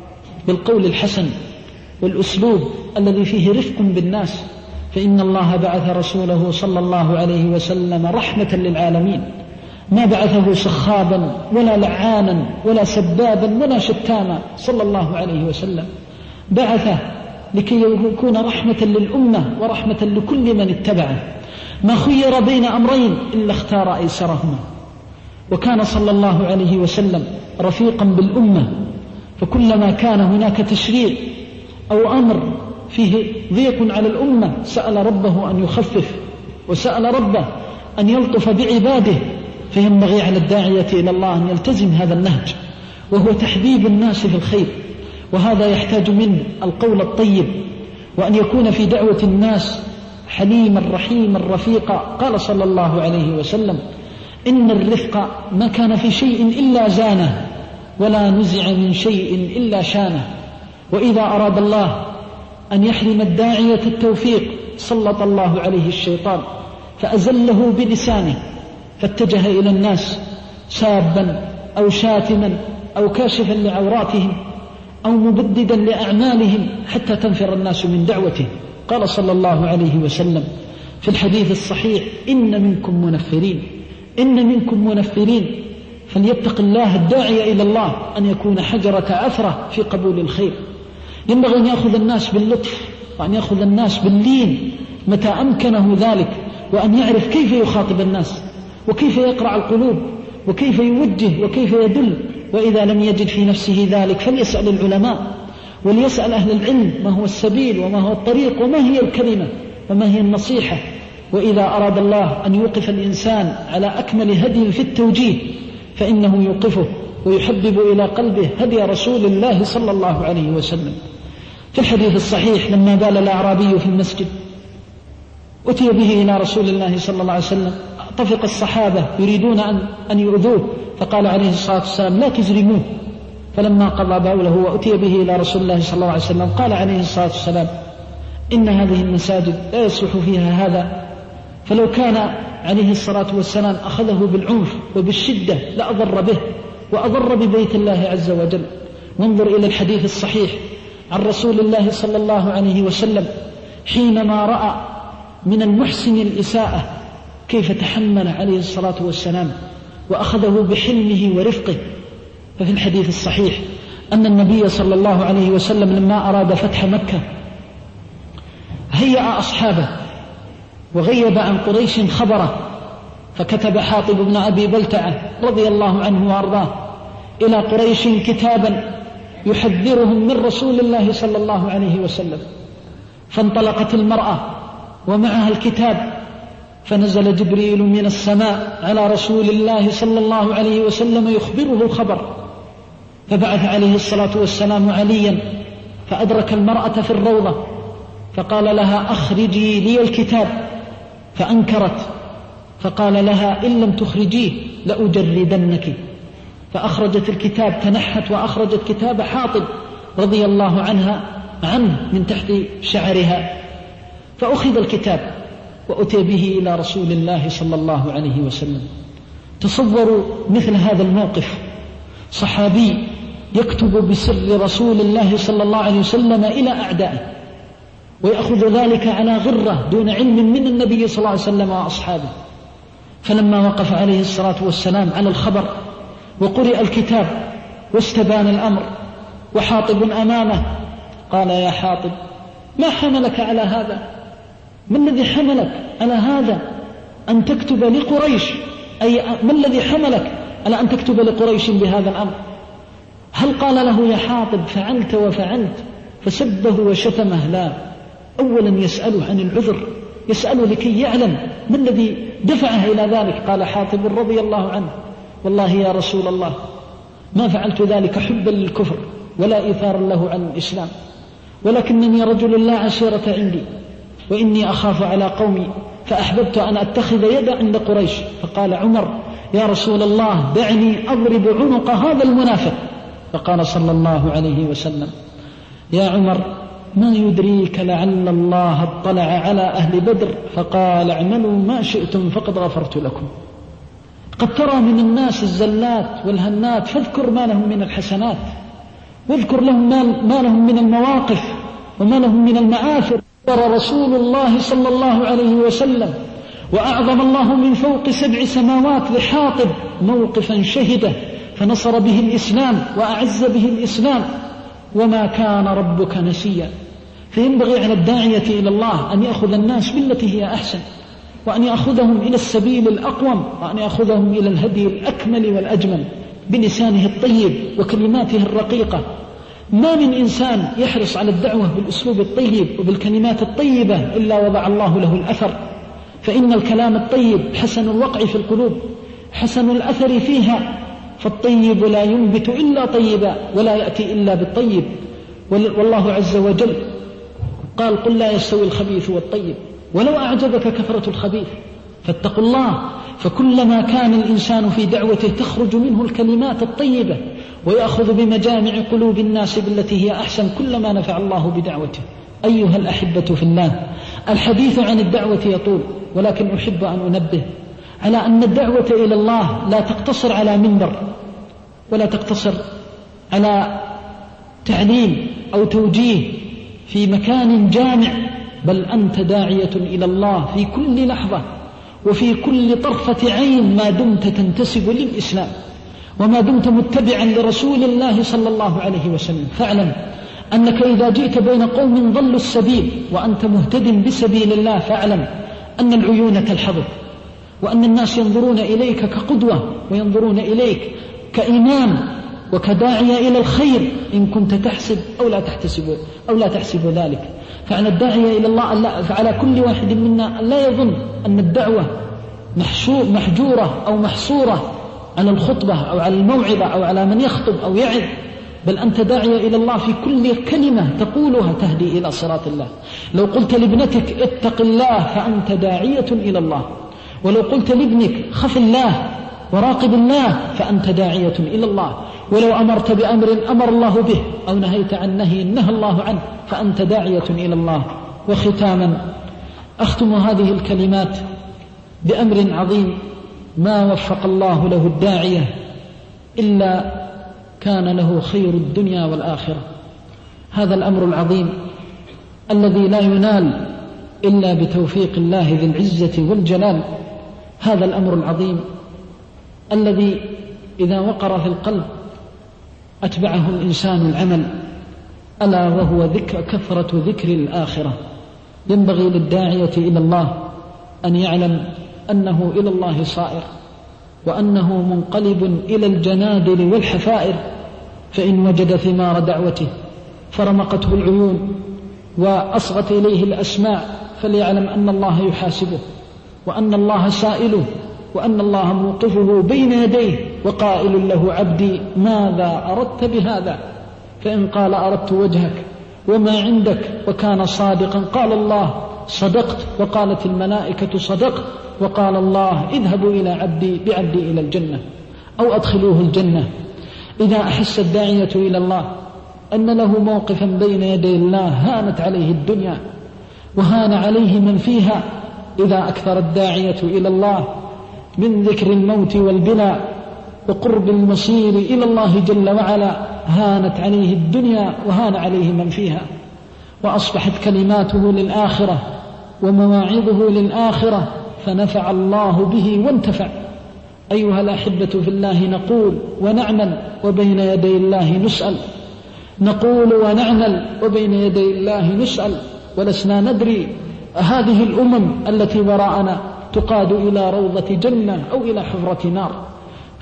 S1: بالقول الحسن والأسلوب الذي فيه رفق بالناس، فإن الله بعث رسوله صلى الله عليه وسلم رحمة للعالمين، ما بعثه سخابا ولا لعانا ولا سبابا ولا شتاما صلى الله عليه وسلم، بعثه لكي يكون رحمة للأمة ورحمة لكل من اتبعه. ما خير بين أمرين إلا اختار أيسرهما، وكان صلى الله عليه وسلم رفيقا بالأمة، فكلما كان هناك تشريع أو أمر فيه ضيق على الأمة سأل ربه أن يخفف، وسأل ربه أن يلطف بعباده. فينبغي على الداعية إلى الله أن يلتزم هذا النهج، وهو تحبيب الناس في الخير، وهذا يحتاج منه القول الطيب، وأن يكون في دعوة الناس حليما رحيما رفيقا. قال صلى الله عليه وسلم إن الرفق ما كان في شيء إلا زانه، ولا نزع من شيء إلا شانه. وإذا أراد الله أن يحرم الداعية التوفيق سلط الله عليه الشيطان فأزله بلسانه، فاتجه إلى الناس سابا أو شاتما أو كاشفا لعوراتهم أو مبددا لأعمالهم حتى تنفر الناس من دعوته. قال صلى الله عليه وسلم في الحديث الصحيح إن منكم منفرين، إن منكم منفرين. فليتق الله الداعي إلى الله أن يكون حجرة أثرة في قبول الخير. ينبغي أن يأخذ الناس باللطف، وأن يأخذ الناس باللين متى أمكنه ذلك، وأن يعرف كيف يخاطب الناس وكيف يقرع القلوب وكيف يوجه وكيف يدل. وإذا لم يجد في نفسه ذلك فليسأل العلماء وليسأل أهل العلم ما هو السبيل وما هو الطريق وما هي الكلمة وما هي النصيحة. وإذا أراد الله أن يوقف الإنسان على أكمل هدي في التوجيه فإنه يوقفه ويحبب إلى قلبه هدي رسول الله صلى الله عليه وسلم. في الحديث الصحيح لما بال الأعرابي في المسجد أتي به إلى رسول الله صلى الله عليه وسلم، طفق الصحابة يريدون أن, أن يؤذوه، فقال عليه الصلاة والسلام لا تزرموه. فلما قضى بوله وأتي به إلى رسول الله صلى الله عليه وسلم قال عليه الصلاة والسلام إن هذه المساجد لا يصلح فيها هذا، فلو كان عليه الصلاة والسلام أخذه بالعنف وبالشدة لأضر به وأضر ببيت الله عز وجل. وانظر إلى الحديث الصحيح عن رسول الله صلى الله عليه وسلم حينما رأى من المحسن الإساءة كيف تحمل عليه الصلاة والسلام وأخذه بحلمه ورفقه. ففي الحديث الصحيح أن النبي صلى الله عليه وسلم لما أراد فتح مكة هيأ أصحابه وغيب عن قريش خبره، فكتب حاطب بن أبي بلتعة رضي الله عنه وأرضاه إلى قريش كتابا يحذرهم من رسول الله صلى الله عليه وسلم. فانطلقت المرأة ومعها الكتاب، فنزل جبريل من السماء على رسول الله صلى الله عليه وسلم يخبره الخبر، فبعث عليه الصلاة والسلام عليا فأدرك المرأة في الروضة فقال لها أخرجي لي الكتاب، فأنكرت، فقال لها إن لم تخرجيه لأجردنك، فأخرجت الكتاب، تنحت وأخرجت كتاب حاطب رضي الله عنها عنه من تحت شعرها، فأخذ الكتاب وأتي به إلى رسول الله صلى الله عليه وسلم. تصوروا مثل هذا الموقف، صحابي يكتب بسر رسول الله صلى الله عليه وسلم إلى أعدائه ويأخذ ذلك على غرة دون علم من النبي صلى الله عليه وسلم وأصحابه. فلما وقف عليه الصلاة والسلام على الخبر وقرئ الكتاب واستبان الأمر وحاطب أمامه قال يا حاطب ما حملك على هذا؟ ما الذي حملك على هذا أن تكتب لقريش؟ أي ما الذي حملك ألا أن تكتب لقريش بهذا الأمر؟ هل قال له يا حاطب فعلت وفعلت فسبه وشتمه؟ لا، أولا يسأله عن العذر، يسأله لكي يعلم ما الذي دفعه إلى ذلك. قال حاطب رضي الله عنه والله يا رسول الله ما فعلت ذلك حبا للكفر ولا إيثارا له عن الإسلام، ولكنني رجل لا عشيرة عندي وإني أخاف على قومي فأحببت أن أتخذ يدا عند قريش. فقال عمر يا رسول الله دعني أضرب عنق هذا المنافق. فقال صلى الله عليه وسلم يا عمر ما يدريك لعل الله اطلع على أهل بدر فقال اعملوا ما شئتم فقد غفرت لكم. قد ترى من الناس الزلات والهنات فاذكر ما لهم من الحسنات، واذكر لهم ما لهم من المواقف وما لهم من المآثر. ترى رسول الله صلى الله عليه وسلم وأعظم الله من فوق سبع سماوات لحاطب موقفا شهده فنصر به الإسلام وأعز به الإسلام، وما كان ربك نسيا. فينبغي على الداعية إلى الله أن يأخذ الناس بالتي هي أحسن، وأن يأخذهم إلى السبيل الأقوم، وأن يأخذهم إلى الهدي الأكمل والأجمل بلسانه الطيب وكلماته الرقيقة. ما من إنسان يحرص على الدعوة بالأسلوب الطيب وبالكلمات الطيبة إلا وضع الله له الأثر، فإن الكلام الطيب حسن الوقع في القلوب حسن الأثر فيها، فالطيب لا ينبت إلا طيبا ولا يأتي إلا بالطيب. والله عز وجل قال قل لا يستوي الخبيث والطيب ولو أعجبك كثرة الخبيث فاتقوا الله. فكلما كان الإنسان في دعوته تخرج منه الكلمات الطيبة ويأخذ بمجامع قلوب الناس بالتي هي أحسن كلما نفع الله بدعوته. أيها الأحبة في الله، الحديث عن الدعوة يطول، ولكن أحب أن أنبه على أن الدعوة إلى الله لا تقتصر على منبر ولا تقتصر على تعليم أو توجيه في مكان جامع، بل أنت داعية إلى الله في كل لحظة وفي كل طرفة عين ما دمت تنتسب للإسلام وما دمت متبعا لرسول الله صلى الله عليه وسلم. فاعلم أنك إذا جئت بين قوم ضلوا السبيل وأنت مهتد بسبيل الله فاعلم أن العيون تلحظك، وأن الناس ينظرون إليك كقدوة وينظرون إليك كإمام وكداعية إلى الخير إن كنت تحسب أو لا تحتسب أو لا تحسب ذلك. فعلى الداعية إلى الله فعلى كل واحد منا أن لا يظن أن الدعوة محجورة أو محصورة على الخطبة أو على الموعظة أو على من يخطب أو يعظ، بل أنت داعية إلى الله في كل كلمة تقولها تهدي إلى صراط الله. لو قلت لابنتك اتق الله فأنت داعية إلى الله، ولو قلت لابنك خف الله وراقب الله فأنت داعية إلى الله، ولو أمرت بأمر أمر الله به أو نهيت عن نهي نهى الله عنه فأنت داعية إلى الله. وختاما أختم هذه الكلمات بأمر عظيم ما وفق الله له الداعية إلا كان له خير الدنيا والآخرة. هذا الأمر العظيم الذي لا ينال إلا بتوفيق الله ذي العزة والجلال، هذا الأمر العظيم الذي إذا وقر في القلب أتبعه الإنسان العمل، ألا وهو ذكر كثرة ذكر الآخرة. ينبغي للداعية إلى الله أن يعلم أنه إلى الله صائر، وأنه منقلب إلى الجنادل والحفائر، فإن وجد ثمار دعوته فرمقته العيون وأصغت إليه الأسماع فليعلم أن الله يحاسبه، وأن الله سائله، وأن الله موقفه بين يديه وقائل له عبدي ماذا أردت بهذا؟ فإن قال أردت وجهك وما عندك وكان صادقا قال الله صدقت، وقالت الملائكة صدقت، وقال الله اذهبوا إلى عبدي بعبدي إلى الجنة أو أدخلوه الجنة. إذا أحس الداعية إلى الله أن له موقفا بين يدي الله هانت عليه الدنيا وهان عليه من فيها. إذا أكثر الداعية إلى الله من ذكر الموت والبلاء وقرب المصير إلى الله جل وعلا هانت عليه الدنيا وهان عليه من فيها، وأصبحت كلماته للآخرة ومواعظه للآخرة فنفع الله به وانتفع. أيها الأحبة في الله، نقول ونعمل وبين يدي الله نسأل، نقول ونعمل وبين يدي الله نسأل، ولسنا ندري هذه الأمم التي وراءنا تقاد إلى روضة جنة أو إلى حفرة نار.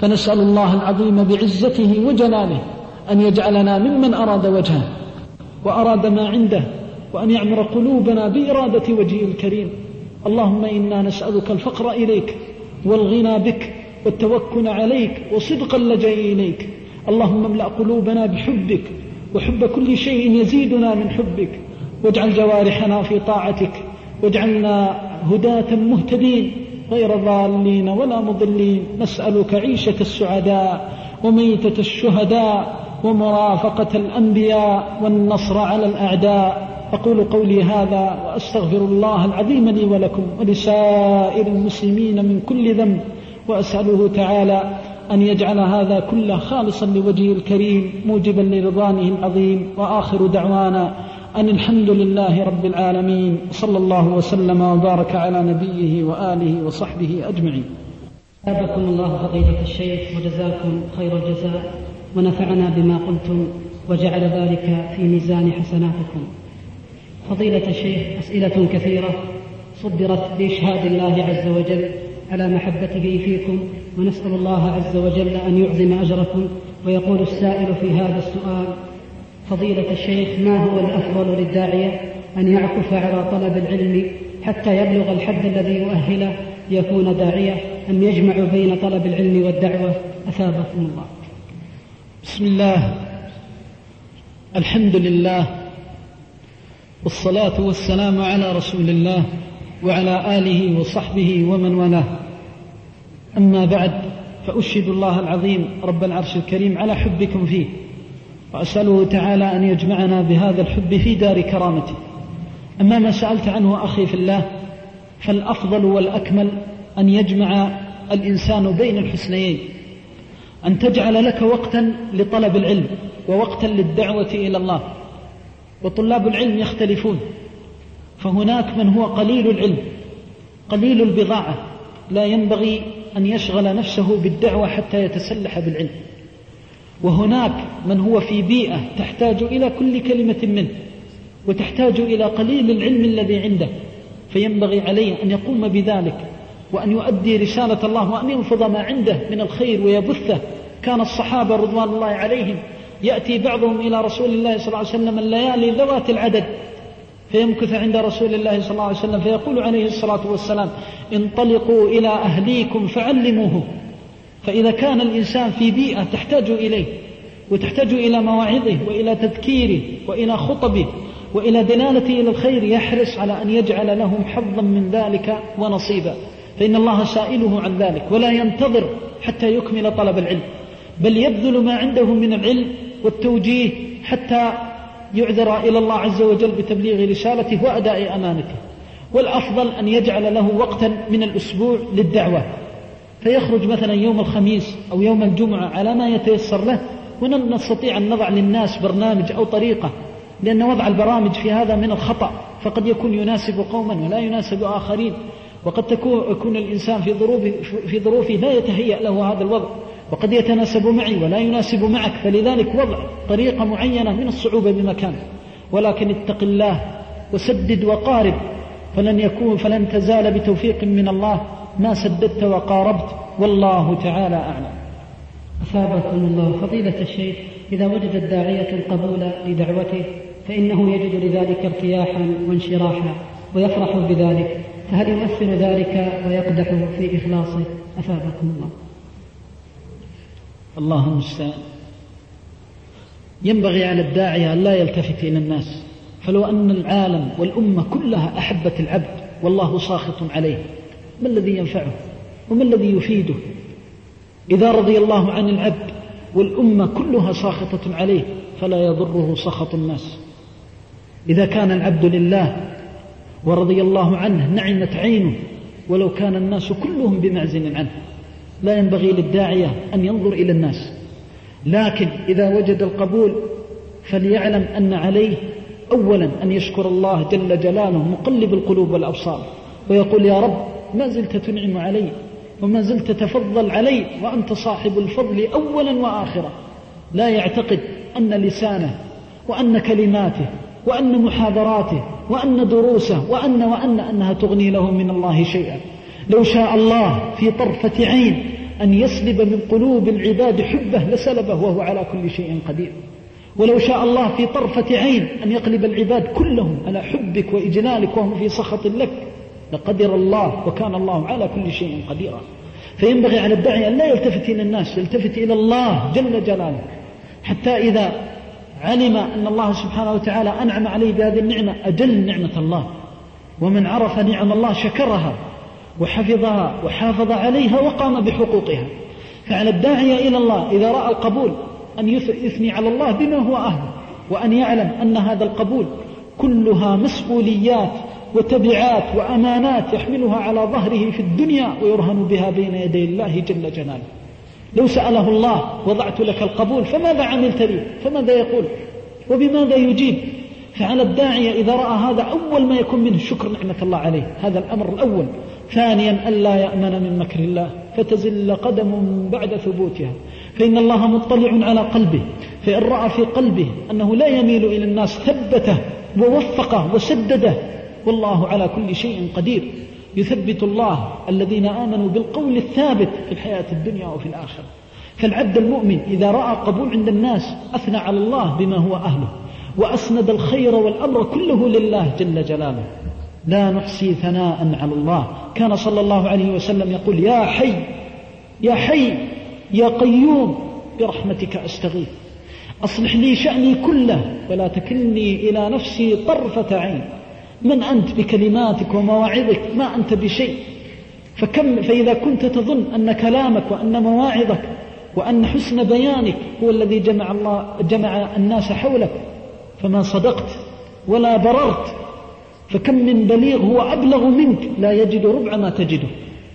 S1: فنسأل الله العظيم بعزته وجلاله أن يجعلنا ممن أراد وجهه وأراد ما عنده، وأن يعمر قلوبنا بإرادة وجهه الكريم. اللهم إنا نسألك الفقر إليك والغنى بك والتوكل عليك وصدق اللجأ إليك. اللهم املأ قلوبنا بحبك وحب كل شيء يزيدنا من حبك، واجعل جوارحنا في طاعتك، واجعلنا هداة مهتدين غير ضالين ولا مضلين. نسألك عيشة السعداء وميتة الشهداء ومرافقة الأنبياء والنصر على الأعداء. أقول قولي هذا وأستغفر الله العظيم لي ولكم ولسائر المسلمين من كل ذنب، وأسأله تعالى أن يجعل هذا كله خالصا لوجهه الكريم موجبا لرضوانه العظيم. وآخر دعوانا أن الحمد لله رب العالمين، صلى الله وسلم وبارك على نبيه وآله وصحبه أجمعين.
S2: أبكم الله فضيلة الشيخ وجزاكم خير الجزاء، ونفعنا بما قلتم وجعل ذلك في ميزان حسناتكم. فضيلة الشيخ، أسئلة كثيرة صدرت بإشهاد الله عز وجل على محبته فيكم، ونسأل الله عز وجل أن يعظم أجركم. ويقول السائل في هذا السؤال: فضيلة الشيخ، ما هو الأفضل للداعية، أن يعكف على طلب العلم حتى يبلغ الحد الذي يؤهله ليكون داعية، أم يجمع بين طلب العلم والدعوة؟ أثابكم الله.
S1: بسم الله، الحمد لله، والصلاة والسلام على رسول الله وعلى آله وصحبه ومن والاه. أما بعد، فأشهد الله العظيم رب العرش الكريم على حبكم فيه، وأسأله تعالى أن يجمعنا بهذا الحب في دار كرامته. أما ما سألت عنه أخي في الله، فالأفضل والأكمل أن يجمع الإنسان بين الحسنيين، أن تجعل لك وقتا لطلب العلم ووقتا للدعوة إلى الله. وطلاب العلم يختلفون، فهناك من هو قليل العلم قليل البضاعة، لا ينبغي أن يشغل نفسه بالدعوة حتى يتسلح بالعلم. وهناك من هو في بيئة تحتاج إلى كل كلمة منه، وتحتاج إلى قليل العلم الذي عنده، فينبغي عليه أن يقوم بذلك وأن يؤدي رسالة الله وأن ينفض ما عنده من الخير ويبثه. كان الصحابة رضوان الله عليهم يأتي بعضهم إلى رسول الله صلى الله عليه وسلم الليالي ذوات العدد، فيمكث عند رسول الله صلى الله عليه وسلم، فيقول عليه الصلاة والسلام: انطلقوا إلى أهليكم فعلموه. فإذا كان الإنسان في بيئة تحتاج إليه وتحتاج إلى مواعظه وإلى تذكيره وإلى خطبه وإلى دلالته إلى الخير، يحرص على أن يجعل لهم حظا من ذلك ونصيبا، فإن الله سائله عن ذلك، ولا ينتظر حتى يكمل طلب العلم، بل يبذل ما عنده من العلم والتوجيه حتى يعذر إلى الله عز وجل بتبليغ رسالته وأداء أمانته. والأفضل أن يجعل له وقتا من الأسبوع للدعوة، فيخرج مثلا يوم الخميس أو يوم الجمعة على ما يتيسر له، ونستطيع أن نضع للناس برنامج أو طريقة، لأن وضع البرامج في هذا من الخطأ، فقد يكون يناسب قوما ولا يناسب آخرين، وقد يكون الإنسان في ظروفه في ظروفه لا يتهيأ له هذا الوضع، وقد يتناسب معي ولا يناسب معك، فلذلك وضع طريقة معينة من الصعوبة بمكان. ولكن اتق الله وسدد وقارب، فلن يكون فلن تزال بتوفيق من الله ما سددت وقاربت، والله تعالى أعلم.
S2: أثابكم الله. فضيلة الشيخ، إذا وجد الداعية القبول لدعوته فإنه يجد لذلك ارتياحا وانشراحا ويفرح بذلك، فهل يؤثر ذلك ويقدح في إخلاصه؟ أثابكم الله.
S1: الله المستعان. ينبغي على الداعية أن لا يلتفت إلى الناس، فلو أن العالم والأمة كلها أحبت العبد والله ساخط عليه، ما الذي ينفعه وما الذي يفيده؟ إذا رضي الله عن العبد والأمة كلها ساخطة عليه فلا يضره سخط الناس. إذا كان العبد لله ورضي الله عنه نعمت عينه ولو كان الناس كلهم بمعزل عنه. لا ينبغي للداعية أن ينظر إلى الناس، لكن إذا وجد القبول فليعلم أن عليه أولا أن يشكر الله جل جلاله مقلب القلوب والأبصار، ويقول: يا رب، ما زلت تنعم علي وما زلت تفضل علي وأنت صاحب الفضل أولا وآخرا. لا يعتقد أن لسانه وأن كلماته وأن محاضراته وأن دروسه وأن وأن أنها تغني له من الله شيئا. لو شاء الله في طرفة عين أن يسلب من قلوب العباد حبه لسلبه وهو على كل شيء قدير. ولو شاء الله في طرفة عين أن يقلب العباد كلهم على حبك وإجلالك وهم في سخط لك لقدر الله، وكان الله على كل شيء قديرا. فينبغي على الداعي أن لا يلتفت إلى الناس، يلتفت إلى الله جل جلاله، حتى إذا علم أن الله سبحانه وتعالى أنعم عليه بهذه النعمة أجل نعمة الله، ومن عرف نعم الله شكرها وحفظها وحافظ عليها وقام بحقوقها. فعلى الداعية إلى الله إذا رأى القبول أن يثني على الله بما هو أهله، وأن يعلم أن هذا القبول كلها مسؤوليات وتبعات وأمانات يحملها على ظهره في الدنيا ويرهن بها بين يدي الله جل جلاله. لو سأله الله وضعت لك القبول فماذا عملت لي؟ فماذا يقول وبماذا يجيب؟ فعلى الداعية إذا رأى هذا أول ما يكون منه شكر نعمة الله عليه، هذا الأمر الأول. ثانيا ألا يأمن من مكر الله فتزل قدم بعد ثبوتها، فإن الله مطلع على قلبه، فإن رأى في قلبه أنه لا يميل إلى الناس ثبته ووفقه وسدده، والله على كل شيء قدير. يثبت الله الذين آمنوا بالقول الثابت في الحياة الدنيا وفي الآخرة. فالعبد المؤمن إذا رأى قبول عند الناس أثنى على الله بما هو أهله، وأسند الخير والأمر كله لله جل جلاله. لا نحصي ثناء على الله. كان صلى الله عليه وسلم يقول: يا حي يا حي يا قيوم برحمتك أستغيث، أصلح لي شأني كله ولا تكلني إلى نفسي طرفة عين. من أنت بكلماتك ومواعظك؟ ما أنت بشيء. فكم فإذا كنت تظن أن كلامك وأن مواعظك وأن حسن بيانك هو الذي جمع الله جمع الناس حولك فما صدقت ولا بررت. فكم من بليغ هو أبلغ منك لا يجد ربع ما تجده،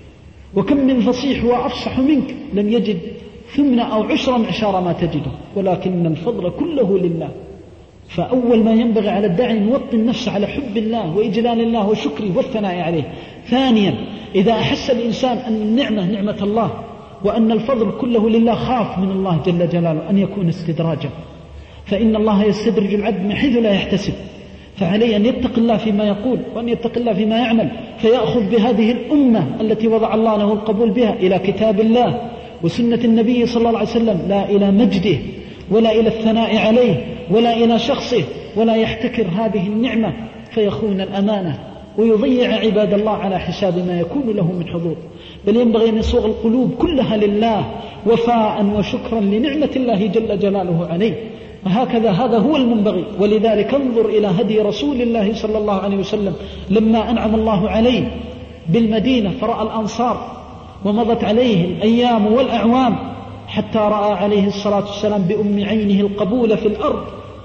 S1: وكم من فصيح هو أفصح منك لم يجد ثمن أو عشر عشار ما تجده، ولكن الفضل كله لله. فأول ما ينبغي على الداعي أن يوطن نفسه على حب الله وإجلال الله وشكره والثناء عليه. ثانيا إذا أحس الإنسان أن النعمة نعمة الله وأن الفضل كله لله خاف من الله جل جلاله أن يكون استدراجا، فإن الله يستدرج العبد من حيث لا يحتسب. فعليه أن يتق الله فيما يقول وأن يتق الله فيما يعمل، فيأخذ بهذه الأمة التي وضع الله له القبول بها إلى كتاب الله وسنة النبي صلى الله عليه وسلم، لا إلى مجده ولا إلى الثناء عليه ولا إلى شخصه، ولا يحتكر هذه النعمة فيخون الأمانة ويضيع عباد الله على حساب ما يكون له من حظوظ. بل ينبغي أن يصوغ القلوب كلها لله وفاء وشكرا لنعمة الله جل جلاله عليه. وهكذا هذا هو المنبغي. ولذلك انظر إلى هدي رسول الله صلى الله عليه وسلم لما أنعم الله عليه بالمدينة فرأى الأنصار ومضت عليه الأيام والأعوام حتى رأى عليه الصلاة والسلام بأم عينه القبول في الأرض،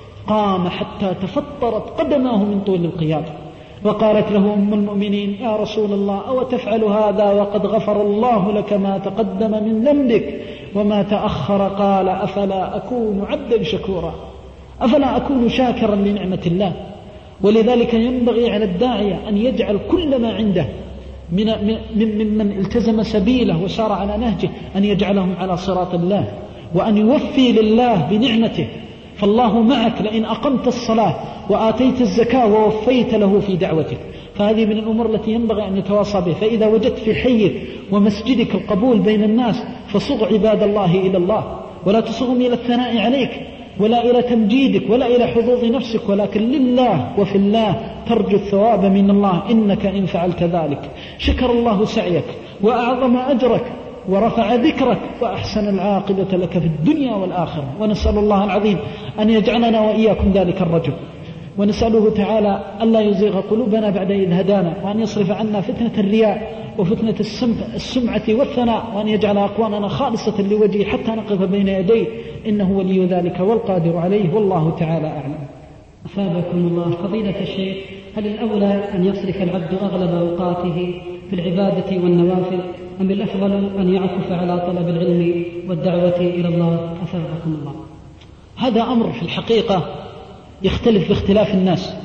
S1: قام حتى تفطرت قدماه من طول القيام، وقالت له أم المؤمنين: يا رسول الله، أو تفعل هذا وقد غفر الله لك ما تقدم من ذنبك وما تأخر؟ قال: أفلا أكون عبدا شكورا، أفلا أكون شاكرا لنعمة الله. ولذلك ينبغي على الداعية أن يجعل كل ما عنده من ممن التزم سبيله وسار على نهجه أن يجعلهم على صراط الله، وأن يوفي لله بنعمته. فالله معك لئن أقمت الصلاة وآتيت الزكاة ووفيت له في دعوتك. فهذه من الأمور التي ينبغي أن يتواصى به. فإذا وجدت في حيك ومسجدك القبول بين الناس فصغ عباد الله إلى الله، ولا تصغهم إلى الثناء عليك ولا إلى تمجيدك ولا إلى حظوظ نفسك، ولكن لله وفي الله ترجو الثواب من الله، إنك إن فعلت ذلك شكر الله سعيك وأعظم أجرك ورفع ذكرك وأحسن العاقبة لك في الدنيا والآخرة. ونسأل الله العظيم أن يجعلنا وإياكم ذلك الرجل، ونسأله تعالى ألا يزيغ قلوبنا بعد إذ هدانا، وأن يصرف عنا فتنة الرياء وفتنة السمعة والثناء، وأن يجعل أقوالنا خالصة لوجهه حتى نقف بين يديه، إنه ولي ذلك والقادر عليه، والله تعالى أعلم.
S2: أثابكم الله. فضيلة الشيخ، هل الأولى أن يصرف العبد أغلب أوقاته في العبادة والنوافل، أم الأفضل أن يعكف على طلب العلم والدعوة إلى الله؟ أثابكم الله.
S1: هذا أمر في الحقيقة يختلف باختلاف الناس.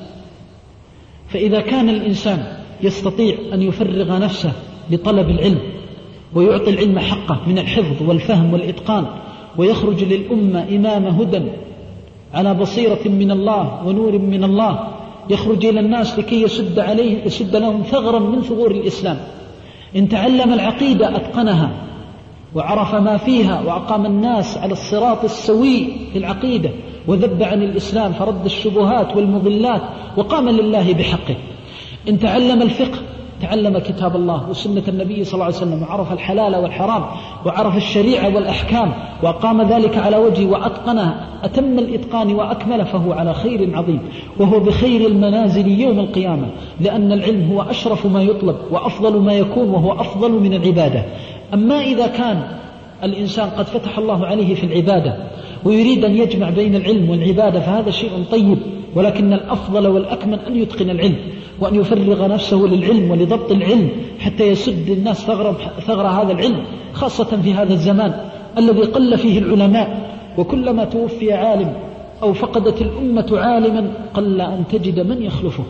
S1: فإذا كان الإنسان يستطيع أن يفرغ نفسه لطلب العلم ويعطي العلم حقه من الحفظ والفهم والإتقان، ويخرج للأمة إمام هدى على بصيرة من الله ونور من الله، يخرج إلى الناس لكي يسد عليه يسد لهم ثغرا من ثغور الإسلام. إن تعلم العقيدة أتقنها، وعرف ما فيها وأقام الناس على الصراط السوي في العقيدة وذب عن الإسلام فرد الشبهات والمضلات وقام لله بحقه. إن تعلم الفقه تعلم كتاب الله وسنة النبي صلى الله عليه وسلم وعرف الحلال والحرام وعرف الشريعة والأحكام وقام ذلك على وجهه وأتقنه أتم الإتقان وأكمل، فهو على خير عظيم، وهو بخير المنازل يوم القيامة، لأن العلم هو أشرف ما يطلب وأفضل ما يكون، وهو أفضل من العبادة. أما إذا كان الإنسان قد فتح الله عليه في العبادة ويريد أن يجمع بين العلم والعبادة فهذا شيء طيب، ولكن الأفضل والأكمل أن يتقن العلم وأن يفرغ نفسه للعلم ولضبط العلم حتى يسد الناس ثغر, ثغر هذا العلم، خاصة في هذا الزمان الذي قل فيه العلماء. وكلما توفي عالم أو فقدت الأمة عالما قل أن تجد من يخلفه.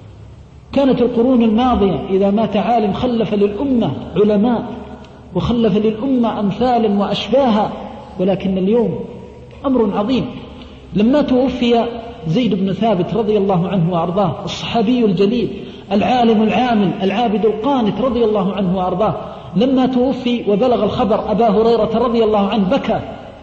S1: كانت القرون الماضية إذا مات عالم خلف للأمة علماء وخلف للأمة أمثالا وأشباها، ولكن اليوم أمر عظيم. لما توفي زيد بن ثابت رضي الله عنه وأرضاه الصحابي الجليل العالم العامل العابد القانت رضي الله عنه وأرضاه، لما توفي وبلغ الخبر أبا هريرة رضي الله عنه بكى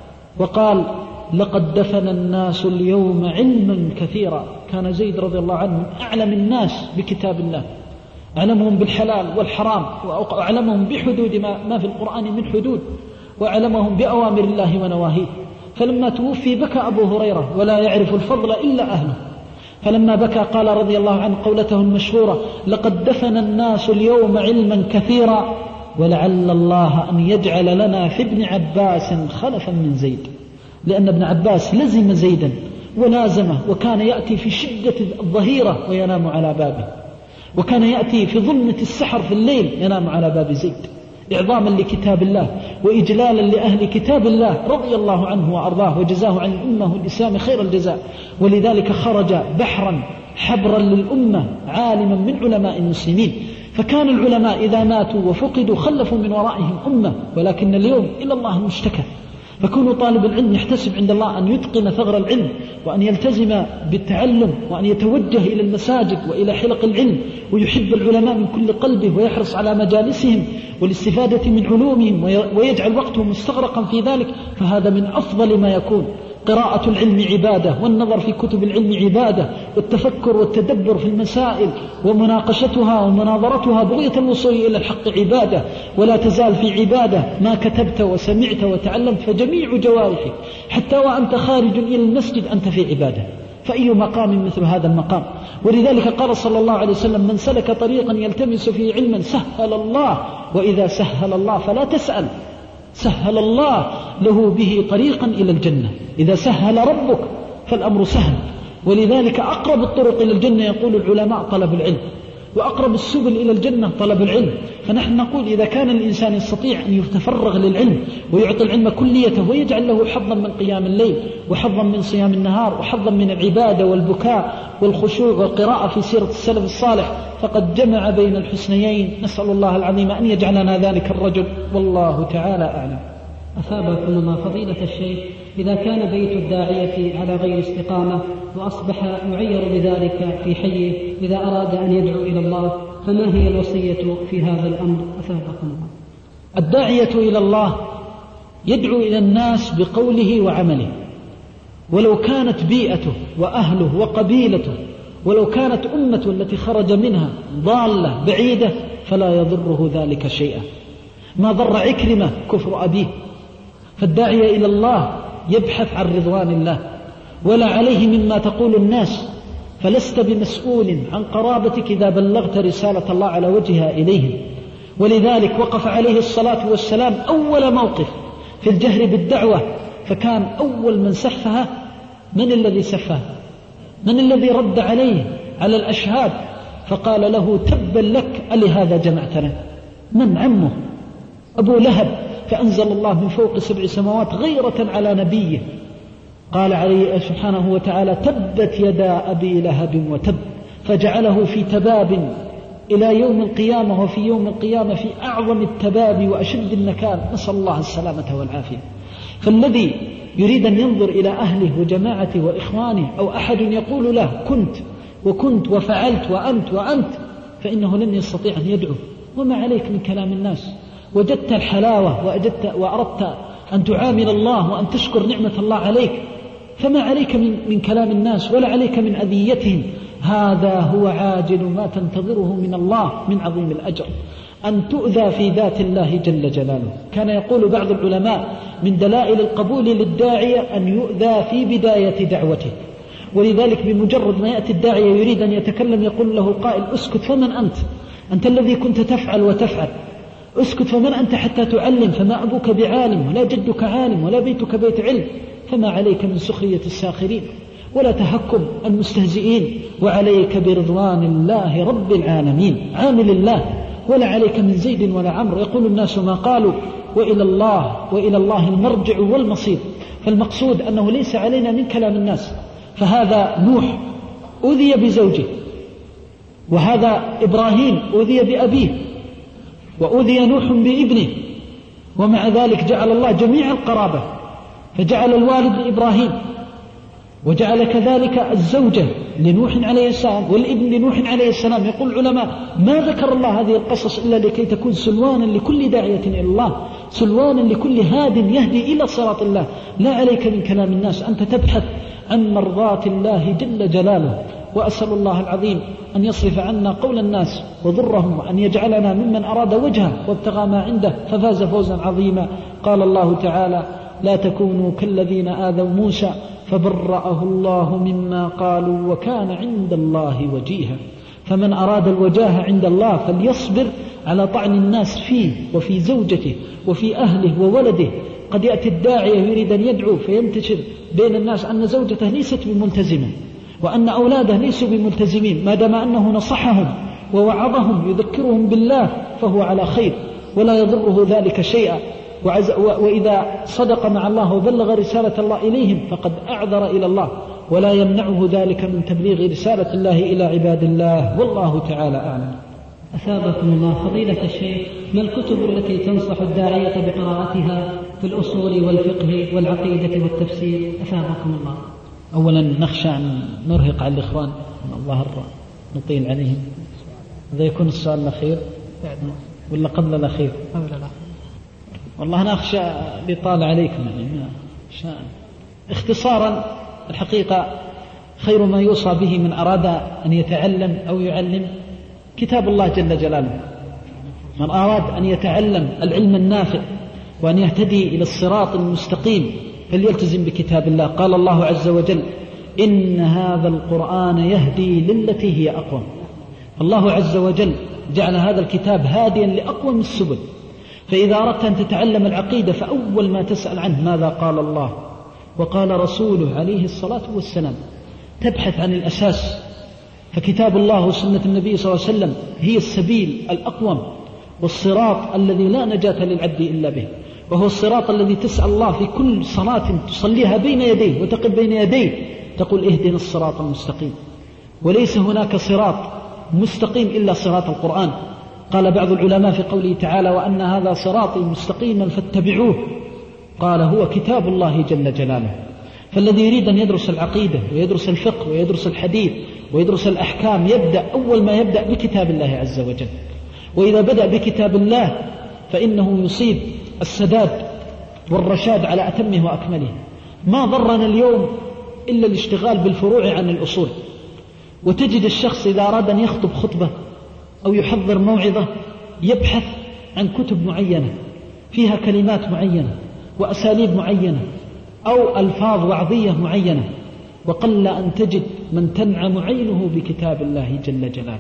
S1: وقال لقد دفن الناس اليوم علما كثيرا. كان زيد رضي الله عنه أعلم الناس بكتاب الله، أعلمهم بالحلال والحرام، وأعلمهم بحدود ما, ما في القرآن من حدود، وأعلمهم بأوامر الله ونواهيه. فلما توفي بكى أبو هريرة ولا يعرف الفضل إلا أهله، فلما بكى قال رضي الله عنه قولته المشهورة لقد دفن الناس اليوم علما كثيرا ولعل الله أن يجعل لنا في ابن عباس خلفا من زيد. لأن ابن عباس لزم زيدا ولازمه، وكان يأتي في شدة الظهيرة وينام على بابه، وكان يأتي في ظلمة السحر في الليل ينام على باب زيد، إعظاما لكتاب الله وإجلالا لأهل كتاب الله رضي الله عنه وأرضاه، وجزاه عن الأمة والإسلام خير الجزاء. ولذلك خرج بحرا حبرا للأمة عالما من علماء المسلمين. فكان العلماء إذا ماتوا وفقدوا خلفوا من ورائهم أمة، ولكن اليوم إلى الله المشتكى. فكون طالب العلم يحتسب عند الله أن يتقن ثغر العلم وأن يلتزم بالتعلم وأن يتوجه إلى المساجد وإلى حلق العلم ويحب العلماء من كل قلبه ويحرص على مجالسهم والاستفادة من علومهم ويجعل وقته مستغرقا في ذلك، فهذا من أفضل ما يكون. قراءة العلم عبادة، والنظر في كتب العلم عبادة، والتفكر والتدبر في المسائل ومناقشتها ومناظرتها بغية الوصول إلى الحق عبادة. ولا تزال في عبادة ما كتبت وسمعت وتعلمت، فجميع جوارحك حتى وأنت خارج إلى المسجد أنت في عبادة. فأي مقام مثل هذا المقام؟ ولذلك قال صلى الله عليه وسلم من سلك طريقا يلتمس فيه علما سهل الله، وإذا سهل الله فلا تسأل، سهل الله له به طريقا إلى الجنة. إذا سهل ربك فالأمر سهل. ولذلك أقرب الطرق إلى الجنة يقول العلماء طلب العلم، وأقرب السبل إلى الجنة طلب العلم. فنحن نقول إذا كان الإنسان يستطيع أن يتفرغ للعلم ويعطي العلم كليته ويجعل له حظا من قيام الليل وحظا من صيام النهار وحظا من العبادة والبكاء والخشوع والقراءة في سيرة السلف الصالح، فقد جمع بين الحسنيين. نسأل الله العظيم أن يجعلنا ذلك الرجل، والله تعالى أعلم.
S2: أثابكم الله فضيلة الشيخ، إذا كان بيت الداعية على غير استقامة وأصبح يعير بذلك في حيه إذا أراد أن يدعو إلى الله، فما هي الوصية في هذا الأمر؟ أثابكم الله.
S1: الداعية إلى الله يدعو إلى الناس بقوله وعمله، ولو كانت بيئته وأهله وقبيلته ولو كانت أمة التي خرج منها ضالة بعيدة فلا يضره ذلك شيئا. ما ضر عكرمة كفر أبيه. فالداعية إلى الله يبحث عن رضوان الله ولا عليه مما تقول الناس، فلست بمسؤول عن قرابتك إذا بلغت رسالة الله على وجهها إليهم. ولذلك وقف عليه الصلاة والسلام أول موقف في الجهر بالدعوة، فكان أول من سفها. من الذي سفه؟ من الذي رد عليه على الأشهاد؟ فقال له تبا لك ألهذا جمعتنا؟ من؟ عمه أبو لهب. فأنزل الله من فوق سبع سماوات غيرة على نبيه، قال عليه سبحانه وتعالى تبت يدا أبي لهب وتب، فجعله في تباب إلى يوم القيامة، وفي يوم القيامة في أعظم التباب وأشد النكال، نسأل الله السلامة والعافية. فالذي يريد أن ينظر إلى أهله وجماعته وإخوانه، أو أحد يقول له كنت وكنت وفعلت وأنت وأنت، فإنه لن يستطيع أن يدعو. وما عليك من كلام الناس، وجدت الحلاوة وأجدت وأردت أن تعامل الله وأن تشكر نعمة الله عليك، فما عليك من, من كلام الناس ولا عليك من أذيتهم. هذا هو عاجل ما تنتظره من الله من عظيم الأجر، أن تؤذى في ذات الله جل جلاله. كان يقول بعض العلماء من دلائل القبول للداعية أن يؤذى في بداية دعوته، ولذلك بمجرد ما يأتي الداعية يريد أن يتكلم يقول له قائل اسكت، فمن أنت؟ أنت الذي كنت تفعل وتفعل، اسكت، فمن أنت حتى تعلم؟ فما أبوك بعالم ولا جدك عالم ولا بيتك بيت علم، فما عليك من سخرية الساخرين ولا تهكم المستهزئين، وعليك برضوان الله رب العالمين عامل الله، ولا عليك من زيد ولا عمرو. يقول الناس ما قالوا وإلى الله وإلى الله المرجع والمصير. فالمقصود أنه ليس علينا من كلام الناس. فهذا نوح أذي بزوجه، وهذا إبراهيم أذي بأبيه، وأذي نوح بابنه، ومع ذلك جعل الله جميع القرابة، فجعل الوالد لإبراهيم، وجعل كذلك الزوجة لنوح عليه السلام والابن لنوح عليه السلام. يقول العلماء ما ذكر الله هذه القصص إلا لكي تكون سلوانا لكل داعية إلى الله، سلوانا لكل هاد يهدي إلى صراط الله. لا عليك من كلام الناس، أنت تبحث عن مرضات الله جل جلاله. وأسأل الله العظيم أن يصرف عنا قول الناس وضرهم، وأن يجعلنا ممن أراد وجهه وابتغى ما عنده ففاز فوزا عظيما. قال الله تعالى لا تكونوا كالذين آذوا موسى فبرأه الله مما قالوا وكان عند الله وجيها. فمن أراد الوجاهة عند الله فليصبر على طعن الناس فيه وفي زوجته وفي أهله وولده. قد يأتي الداعية يريد أن يدعو فينتشر بين الناس أن زوجته ليست بملتزمة وأن أولاده ليسوا بملتزمين، ما دام أنه نصحهم ووعظهم يذكرهم بالله فهو على خير ولا يضره ذلك شيئا. وإذا صدق مع الله وبلغ رسالة الله إليهم فقد أعذر إلى الله، ولا يمنعه ذلك من تبليغ رسالة الله إلى عباد الله، والله تعالى أعلم.
S2: أثابكم الله. فضيلة الشيخ، ما الكتب التي تنصح الداعية بقراءتها في الأصول والفقه والعقيدة والتفسير؟ أثابكم الله.
S1: أولا نخشى أن نرهق على الإخوان، الله نطيل عليهم. هذا يكون السؤال الأخير ولا قبل الأخير؟
S2: قبل الأخير.
S1: والله أنا أخشى لطال عليكم يعني. اختصارا الحقيقة خير ما يوصى به من أراد أن يتعلم أو يعلم كتاب الله جل جلاله. من أراد أن يتعلم العلم النافع وأن يهتدي إلى الصراط المستقيم فليلتزم بكتاب الله. قال الله عز وجل إن هذا القرآن يهدي للتي هي أقوم. الله عز وجل جعل هذا الكتاب هاديا لأقوم السبل. فإذا أردت أن تتعلم العقيدة فأول ما تسأل عنه ماذا قال الله وقال رسوله عليه الصلاة والسلام، تبحث عن الأساس. فكتاب الله وسنة النبي صلى الله عليه وسلم هي السبيل الأقوم والصراط الذي لا نجاة للعبد إلا به، وهو الصراط الذي تسأل الله في كل صلاة تصليها بين يديه وتقف بين يديه تقول اهدنا الصراط المستقيم. وليس هناك صراط مستقيم إلا صراط القرآن. قال بعض العلماء في قوله تعالى وأن هذا صراطي مستقيما فاتبعوه، قال هو كتاب الله جل جلاله. فالذي يريد أن يدرس العقيدة ويدرس الفقه ويدرس الحديث ويدرس الأحكام يبدأ أول ما يبدأ بكتاب الله عز وجل. وإذا بدأ بكتاب الله فإنه يصيب السداد والرشاد على أتمه وأكمله. ما ضرنا اليوم إلا الاشتغال بالفروع عن الأصول. وتجد الشخص إذا أراد أن يخطب خطبة أو يحضر موعظة يبحث عن كتب معينة فيها كلمات معينة وأساليب معينة أو ألفاظ وعظية معينة، وقل أن تجد من تنعم عينه بكتاب الله جل جلاله.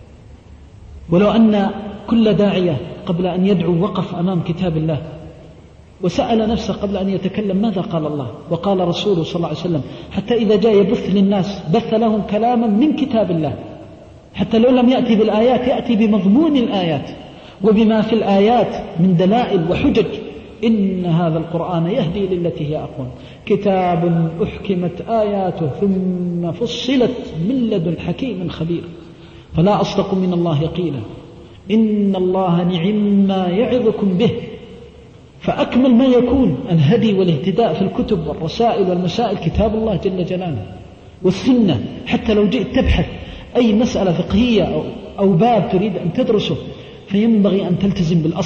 S1: ولو أن كل داعية قبل أن يدعو وقف أمام كتاب الله وسأل نفسه قبل أن يتكلم ماذا قال الله وقال رسوله صلى الله عليه وسلم، حتى إذا جاء يبث للناس بث لهم كلاما من كتاب الله، حتى لو لم يأتي بالآيات يأتي بمضمون الآيات وبما في الآيات من دلائل وحجج. إن هذا القرآن يهدي للتي هي أقوم، كتاب أحكمت آياته ثم فصلت من لدن حكيم خبير. فلا أصدق من الله قيلا إن الله نعم ما يعظكم به. فأكمل ما يكون الهدي والاهتداء في الكتب والرسائل والمسائل كتاب الله جل جلاله والسنة. حتى لو جئت تبحث أي مسألة فقهية أو, أو باب تريد أن تدرسه فينبغي أن تلتزم بالأصل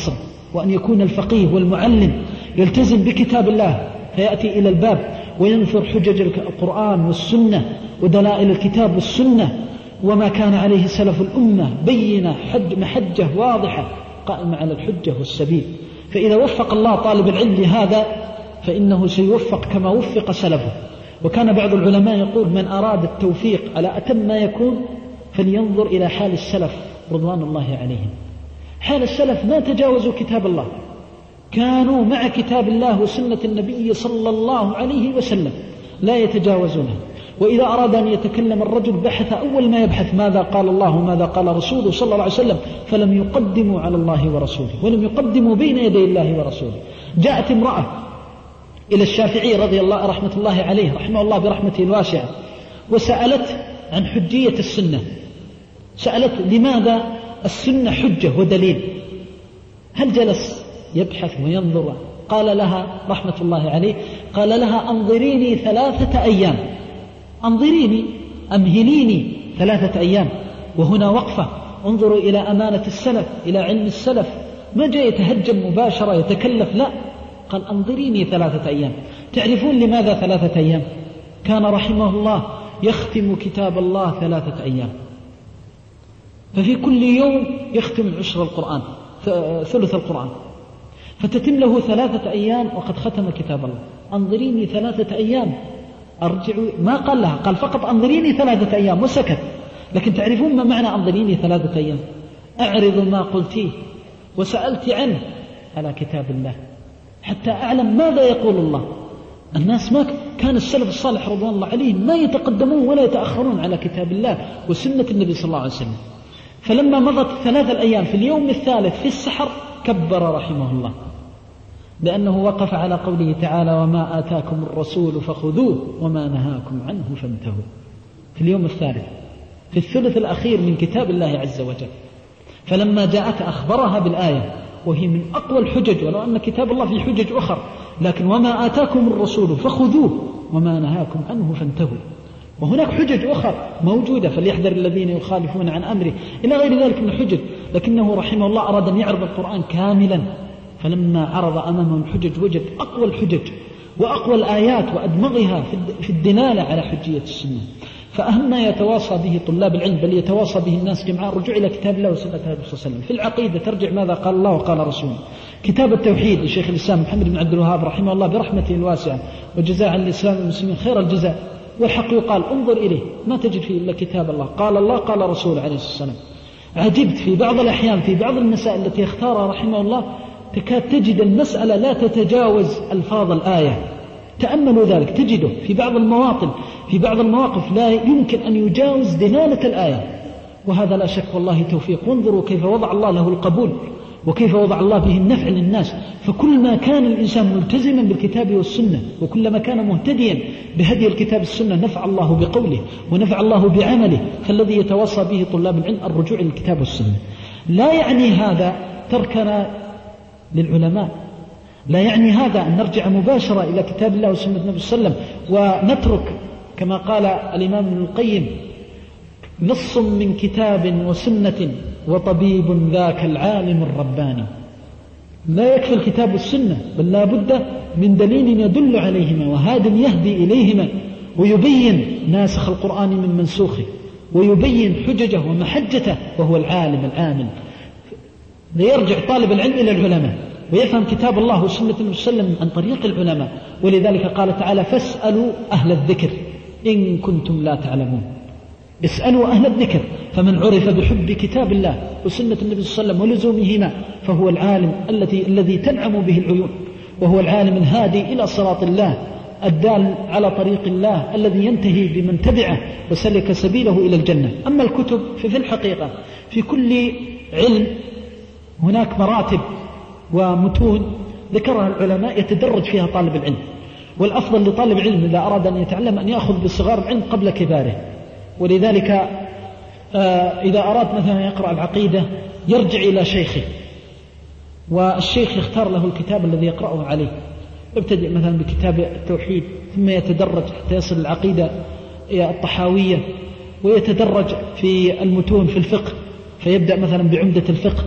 S1: وأن يكون الفقيه والمعلم يلتزم بكتاب الله فيأتي إلى الباب وينثر حجج القرآن والسنة ودلائل الكتاب والسنة وما كان عليه سلف الأمة بينة حج محجة واضحة قائمة على الحجة والسبيل. فإذا وفق الله طالب العلم لهذا فإنه سيوفق كما وفق سلفه. وكان بعض العلماء يقول من أراد التوفيق على أتم ما يكون فلينظر إلى حال السلف رضوان الله عليهم. حال السلف ما تجاوزوا كتاب الله، كانوا مع كتاب الله وسنة النبي صلى الله عليه وسلم لا يتجاوزونه. وإذا أراد أن يتكلم الرجل بحث أول ما يبحث ماذا قال الله وماذا قال رسوله صلى الله عليه وسلم، فلم يقدموا على الله ورسوله ولم يقدموا بين يدي الله ورسوله. جاءت امرأة إلى الشافعي رضي الله رحمة الله عليه رحمه الله برحمته الواسعة وسألت عن حجية السنة، سألت لماذا السنة حجة ودليل، هل جلس يبحث وينظر؟ قال لها رحمة الله عليه قال لها أنظريني ثلاثة أيام، أنظريني أمهليني ثلاثة أيام. وهنا وقفة، انظروا إلى أمانة السلف إلى علم السلف، ما جاء يتهجم مباشرة يتكلف، لا، قال أنظريني ثلاثة أيام. تعرفون لماذا ثلاثة أيام؟ كان رحمه الله يختم كتاب الله ثلاثة أيام، ففي كل يوم يختم عشر القرآن ثلث القرآن، فتتم له ثلاثة أيام وقد ختم كتاب الله. أنظريني ثلاثة أيام، أرجع ما قال لها، قال فقط أنظريني ثلاثة أيام وسكت. لكن تعرفون ما معنى أنظريني ثلاثة أيام؟ أعرض ما قلتيه وسألت عنه على كتاب الله حتى أعلم ماذا يقول الله. الناس ما كان السلف الصالح رضوان الله عليهم ما يتقدمون ولا يتأخرون على كتاب الله وسنة النبي صلى الله عليه وسلم. فلما مضت ثلاثة الأيام في اليوم الثالث في السحر كبر رحمه الله، لأنه وقف على قوله تعالى وما آتاكم الرسول فخذوه وما نهاكم عنه فانتهوا، في اليوم الثالث في الثلث الأخير من كتاب الله عز وجل. فلما جاءت أخبرها بالآية وهي من أقوى الحجج، ولو أن كتاب الله فيه حجج أخر، لكن وما آتاكم الرسول فخذوه وما نهاكم عنه فانتهوا. وهناك حجج أخر موجودة، فليحذر الذين يخالفون عن أمره إلى غير ذلك من الحجج. لكنه رحمه الله أراد أن يعرض القرآن كاملا، فلما عرض أمامه الحجج وجد أقوى الحجج وأقوى الآيات وأدمغها في الدلالة على حجية السنة. فأهم ما يتواصى به طلاب العلم بل يتواصى به الناس جمعاء الرجوع إلى كتاب الله وسنة النبي صلى الله عليه وسلم. في العقيدة ترجع ماذا قال الله وقال رسوله. كتاب التوحيد لشيخ الإسلام محمد بن عبد الوهاب رحمه الله برحمته الواسعة وجزاء عن الإسلام والمسلمين خير الجزاء، والحق يقال انظر إليه ما تجد فيه إلا كتاب الله قال الله قال رسوله عليه الصلاة والسلام. عجبت في بعض الأحيان في بعض المسائل التي اختارها رحمه الله تكاد تجد المسألة لا تتجاوز ألفاظ الآية، تأملوا ذلك تجده في بعض المواطن في بعض المواقف لا يمكن أن يجاوز دلالة الآية، وهذا لا شك والله توفيق. وانظروا كيف وضع الله له القبول وكيف وضع الله به النفع للناس. فكل ما كان الإنسان ملتزما بالكتاب والسنة وكلما كان مهتديا بهدي الكتاب والسنة نفع الله بقوله ونفع الله بعمله. فالذي يتوصى به طلاب العلم الرجوع إلى الكتاب والسنة. لا يعني هذا تركنا للعلماء، لا يعني هذا أن نرجع مباشرة إلى كتاب الله وسنة النبي صلى الله عليه وسلم ونترك كما قال الإمام ابن القيم نص من كتاب وسنة وطبيب ذاك العالم الرباني. لا يكفي الكتاب والسنة بل لا بد من دليل يدل عليهما وهاد يهدي إليهما ويبين ناسخ القرآن من منسوخه ويبين حججه ومحجته، وهو العالم العامل. ليرجع طالب العلم إلى العلماء ويفهم كتاب الله وسنة النبي صلى الله عليه وسلم عن طريق العلماء. ولذلك قال تعالى فاسألوا أهل الذكر إن كنتم لا تعلمون. اسألوا أهل الذكر، فمن عرف بحب كتاب الله وسنة النبي صلى الله عليه وسلم ولزومهما فهو العالم الذي الذي تنعم به العيون، وهو العالم الهادي إلى صراط الله الدال على طريق الله الذي ينتهي بمن تبعه وسلك سبيله إلى الجنة. أما الكتب ففي الحقيقة في كل علم هناك مراتب ومتون ذكرها العلماء يتدرج فيها طالب العلم، والأفضل لطالب العلم إذا أراد أن يتعلم أن يأخذ بصغار العلم قبل كباره. ولذلك إذا أراد مثلا يقرأ العقيدة يرجع إلى شيخه والشيخ يختار له الكتاب الذي يقرأه عليه، يبتدئ مثلا بكتاب التوحيد ثم يتدرج حتى يصل العقيدة الطحاوية، ويتدرج في المتون في الفقه فيبدأ مثلا بعمدة الفقه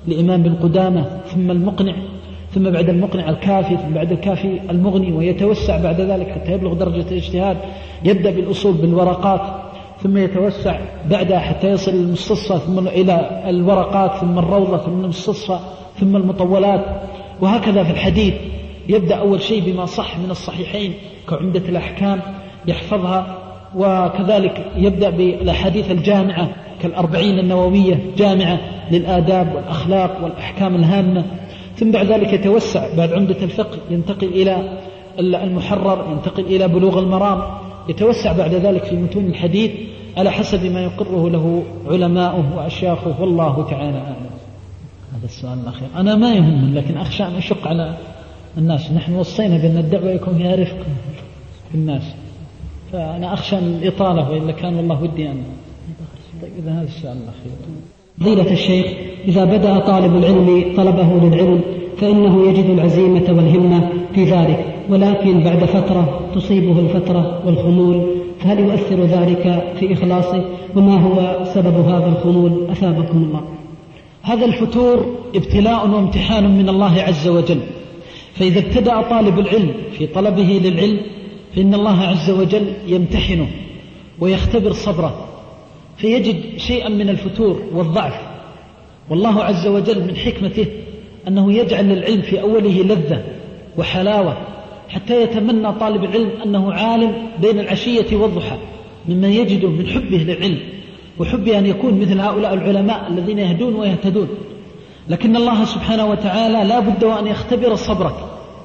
S1: لإمام بن قدامة، ثم المقنع، ثم بعد المقنع الكافي، ثم بعد الكافي المغني، ويتوسع بعد ذلك حتى يبلغ درجة الاجتهاد. يبدأ بالأصول بالورقات، ثم يتوسع بعدها حتى يصل المستصفى، ثم إلى الورقات، ثم الروضة، ثم المستصفى، ثم المطولات. وهكذا في الحديث يبدأ أول شيء بما صح من الصحيحين كعمدة الأحكام يحفظها، وكذلك يبدأ بالأحاديث الجامعة كالأربعين النووية جامعة للآداب والأخلاق والأحكام الهامة. ثم بعد ذلك يتوسع بعد عمدة الفقه، ينتقل إلى المحرر، ينتقل إلى بلوغ المرام، يتوسع بعد ذلك في متون الحديث على حسب ما يقره له علماؤه وأشياخه، والله تعالى أعلم. هذا السؤال الأخير أنا ما يهمني، لكن أخشى أن أشق على الناس. نحن وصينا بأن الدعوة يكون فيها رفق بالناس، فأنا أخشى من الإطالة، وإلا كان والله ودي أن. طيب إذا هذا السؤال الأخير.
S2: فضيلة الشيخ، إذا بدأ طالب العلم طلبه للعلم فإنه يجد العزيمة والهمة في ذلك، ولكن بعد فترة تصيبه الفترة والخمول، فهل يؤثر ذلك في إخلاصه؟ وما هو سبب هذا الخمول أثابكم الله؟
S1: هذا الفتور ابتلاء وامتحان من الله عز وجل. فإذا ابتدأ طالب العلم في طلبه للعلم فإن الله عز وجل يمتحنه ويختبر صبره، فيجد شيئا من الفتور والضعف. والله عز وجل من حكمته أنه يجعل للعلم في أوله لذة وحلاوة، حتى يتمنى طالب العلم أنه عالم بين العشية والضحى، مما يجده من حبه للعلم وحبه أن يكون مثل هؤلاء العلماء الذين يهدون ويهتدون. لكن الله سبحانه وتعالى لا بد وأن يختبر صبرك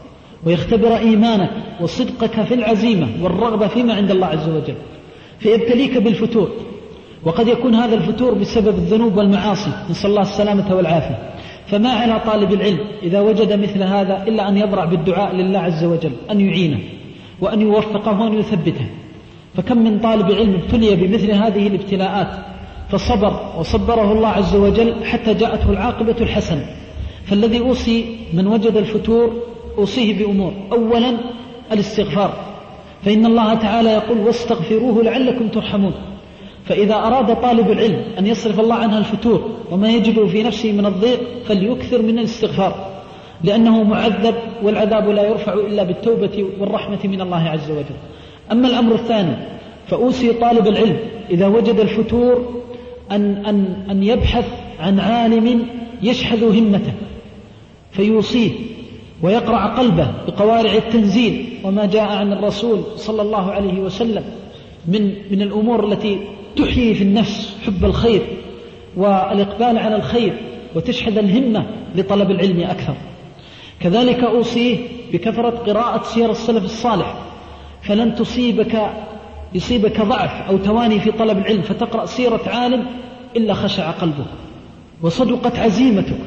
S1: ويختبر إيمانك وصدقك في العزيمة والرغبة فيما عند الله عز وجل، فيبتليك بالفتور. وقد يكون هذا الفتور بسبب الذنوب والمعاصي، نسأل الله السلامة والعافية. فما على طالب العلم إذا وجد مثل هذا إلا أن يضرع بالدعاء لله عز وجل أن يعينه وأن يوفقه وأن يثبته. فكم من طالب علم ابتلي بمثل هذه الابتلاءات فصبر وصبره الله عز وجل حتى جاءته العاقبة الحسنة. فالذي أوصي من وجد الفتور أوصيه بأمور: أولا الاستغفار، فإن الله تعالى يقول: واستغفروه لعلكم ترحمون. فإذا أراد طالب العلم أن يصرف الله عنها الفتور وما يجده في نفسه من الضيق فليكثر من الاستغفار، لأنه معذب والعذاب لا يرفع إلا بالتوبة والرحمة من الله عز وجل. أما الأمر الثاني فأوصي طالب العلم إذا وجد الفتور أن, أن, أن يبحث عن عالم يشحذ همته فيوصيه ويقرع قلبه بقوارع التنزيل وما جاء عن الرسول صلى الله عليه وسلم من, من الأمور التي تحيي في النفس حب الخير والإقبال على الخير وتشحذ الهمة لطلب العلم أكثر. كذلك أوصيه بكثرة قراءة سير السلف الصالح، فلن تصيبك يصيبك ضعف أو تواني في طلب العلم فتقرأ سيرة عالم إلا خشع قلبك وصدقت عزيمتك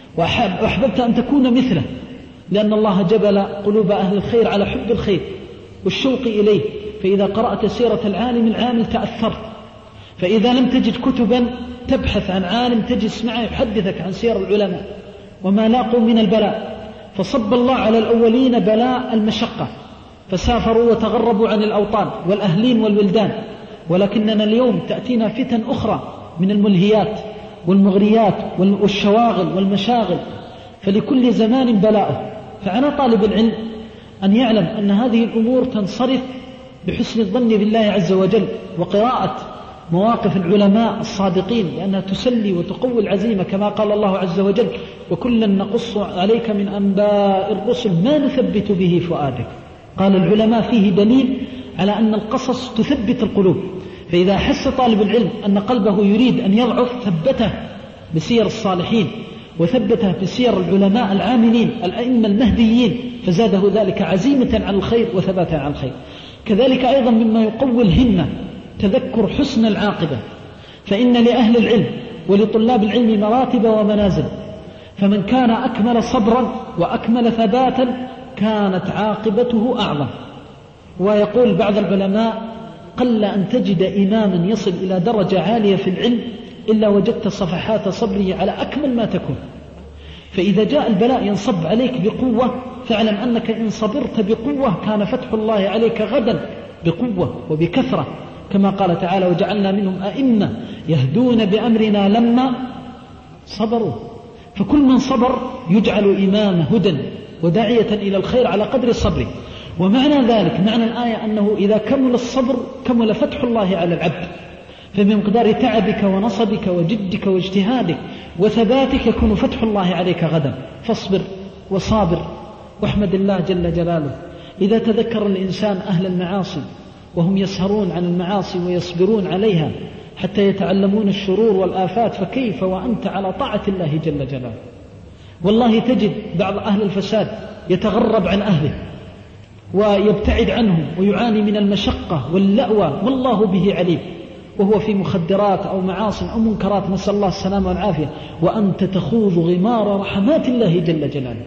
S1: وأحببت أن تكون مثله، لأن الله جبل قلوب أهل الخير على حب الخير والشوق إليه. فإذا قرأت سيرة العالم العامل تأثرت. فإذا لم تجد كتبا تبحث عن عالم تجلس معه يحدثك عن سير العلماء وما لاقوا من البلاء. فصب الله على الأولين بلاء المشقة فسافروا وتغربوا عن الأوطان والأهلين والولدان، ولكننا اليوم تأتينا فتن أخرى من الملهيات والمغريات والشواغل والمشاغل، فلكل زمان بلاءه. فعلى طالب العلم أن يعلم أن هذه الأمور تنصرف بحسن الظن بالله عز وجل وقراءة مواقف العلماء الصادقين، لأنها تسلي وتقوي العزيمة، كما قال الله عز وجل: وكلا نقص عليك من أنباء الرسل ما نثبت به فؤادك. قال العلماء فيه دليل على أن القصص تثبت القلوب. فإذا أحس طالب العلم أن قلبه يريد أن يضعف ثبته بسير الصالحين وثبته بسير العلماء العاملين الأئمة المهديين، فزاده ذلك عزيمة على الخير وثباتا على الخير. كذلك أيضا مما يقوي الهمة تذكر حسن العاقبة، فإن لأهل العلم ولطلاب العلم مراتب ومنازل، فمن كان أكمل صبرا وأكمل ثباتا كانت عاقبته أعظم. ويقول بعض العلماء: قل أن تجد إماما يصل إلى درجة عالية في العلم إلا وجدت صفحات صبره على أكمل ما تكون. فإذا جاء البلاء ينصب عليك بقوة فاعلم أنك إن صبرت بقوة كان فتح الله عليك غدا بقوة وبكثرة، كما قال تعالى: وجعلنا منهم أئمة يهدون بأمرنا لما صبروا. فكل من صبر يجعل إمام هدى وداعية إلى الخير على قدر صبره. ومعنى ذلك معنى الآية أنه إذا كمل الصبر كمل فتح الله على العبد، فبمقدار تعبك ونصبك وجدك واجتهادك وثباتك يكون فتح الله عليك غدا. فاصبر وصابر واحمد الله جل جلاله. إذا تذكر الإنسان أهل المعاصي وهم يسهرون عن المعاصي ويصبرون عليها حتى يتعلمون الشرور والآفات، فكيف وأنت على طاعة الله جل جلاله؟ والله تجد بعض أهل الفساد يتغرب عن أهله ويبتعد عنهم ويعاني من المشقة واللأوى والله به عليم، وهو في مخدرات أو معاصي أو منكرات، نسأل الله السلامة والعافية، وأنت تخوض غمار رحمات الله جل جلاله.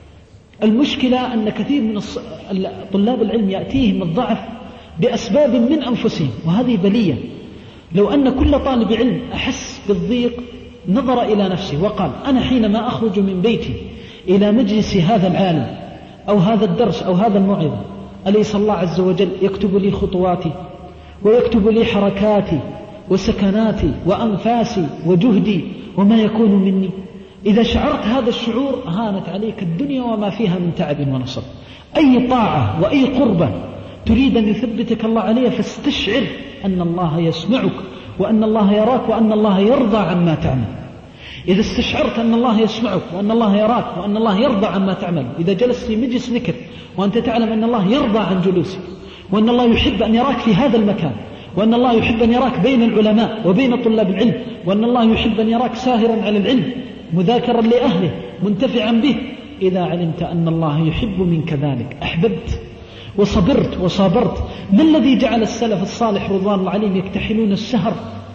S1: المشكلة أن كثير من طلاب العلم يأتيهم الضعف بأسباب من أنفسهم، وهذه بلية. لو أن كل طالب علم أحس بالضيق نظر إلى نفسه وقال أنا حينما أخرج من بيتي إلى مجلس هذا العالم أو هذا الدرس أو هذا الموعظة، أليس الله عز وجل يكتب لي خطواتي ويكتب لي حركاتي وسكناتي وأنفاسي وجهدي وما يكون مني؟ إذا شعرت هذا الشعور هانت عليك الدنيا وما فيها من تعب ونصب. أي طاعة وأي قربة تريد أن يثبتك الله عليها فاستشعر أن الله يسمعك وأن الله يراك وأن الله يرضى عما تعمل. إذا استشعرت أن الله يسمعك وأن الله يراك وأن الله يرضى عما تعمل، إذا جلست في مجلس ذكر وأنت تعلم أن الله يرضى عن جلوسك وأن الله يحب أن يراك في هذا المكان وأن الله يحب أن يراك بين العلماء وبين طلاب العلم وأن الله يحب أن يراك ساهرا على العلم مذاكرا لأهله منتفعا به، إذا علمت أن الله يحب منك ذلك أحببت وصبرت وصابرت. ما الذي جعل السلف الصالح رضوان الله عليهم يكتحلون السهر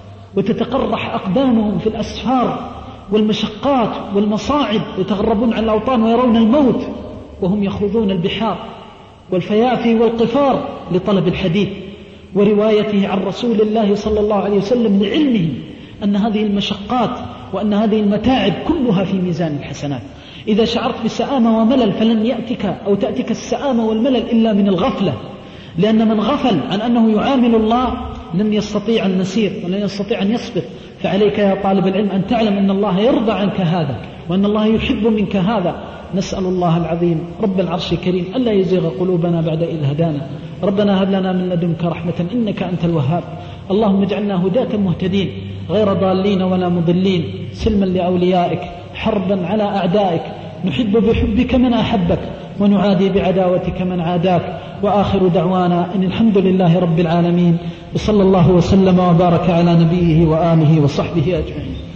S1: وتتقرح أقدامهم في الأسفار والمشقات والمصاعب، يتغربون عن الأوطان ويرون الموت وهم يخوضون البحار والفيافي والقفار لطلب الحديث وروايته عن رسول الله صلى الله عليه وسلم، لعلمه أن هذه المشقات وأن هذه المتاعب كلها في ميزان الحسنات. إذا شعرت بسآمة وملل فلن يأتك أو تأتك السآمة والملل إلا من الغفلة، لأن من غفل عن أنه يعامل الله لن يستطيع المسير ولن يستطيع أن يصبر. فعليك يا طالب العلم أن تعلم أن الله يرضى عنك هذا وأن الله يحب منك هذا. نسأل الله العظيم رب العرش الكريم ألا يزيغ قلوبنا بعد إذ هدانا. ربنا هب لنا من لدنك رحمة إنك أنت الوهاب. اللهم اجعلنا هداة مهتدين غير ضالين ولا مضلين، سلما لأوليائك حربا على أعدائك، نحب بحبك من أحبك ونعادي بعداوتك من عاداك. وآخر دعوانا إن الحمد لله رب العالمين، وصلى الله وسلم وبارك على نبيه وآله وصحبه أجمعين.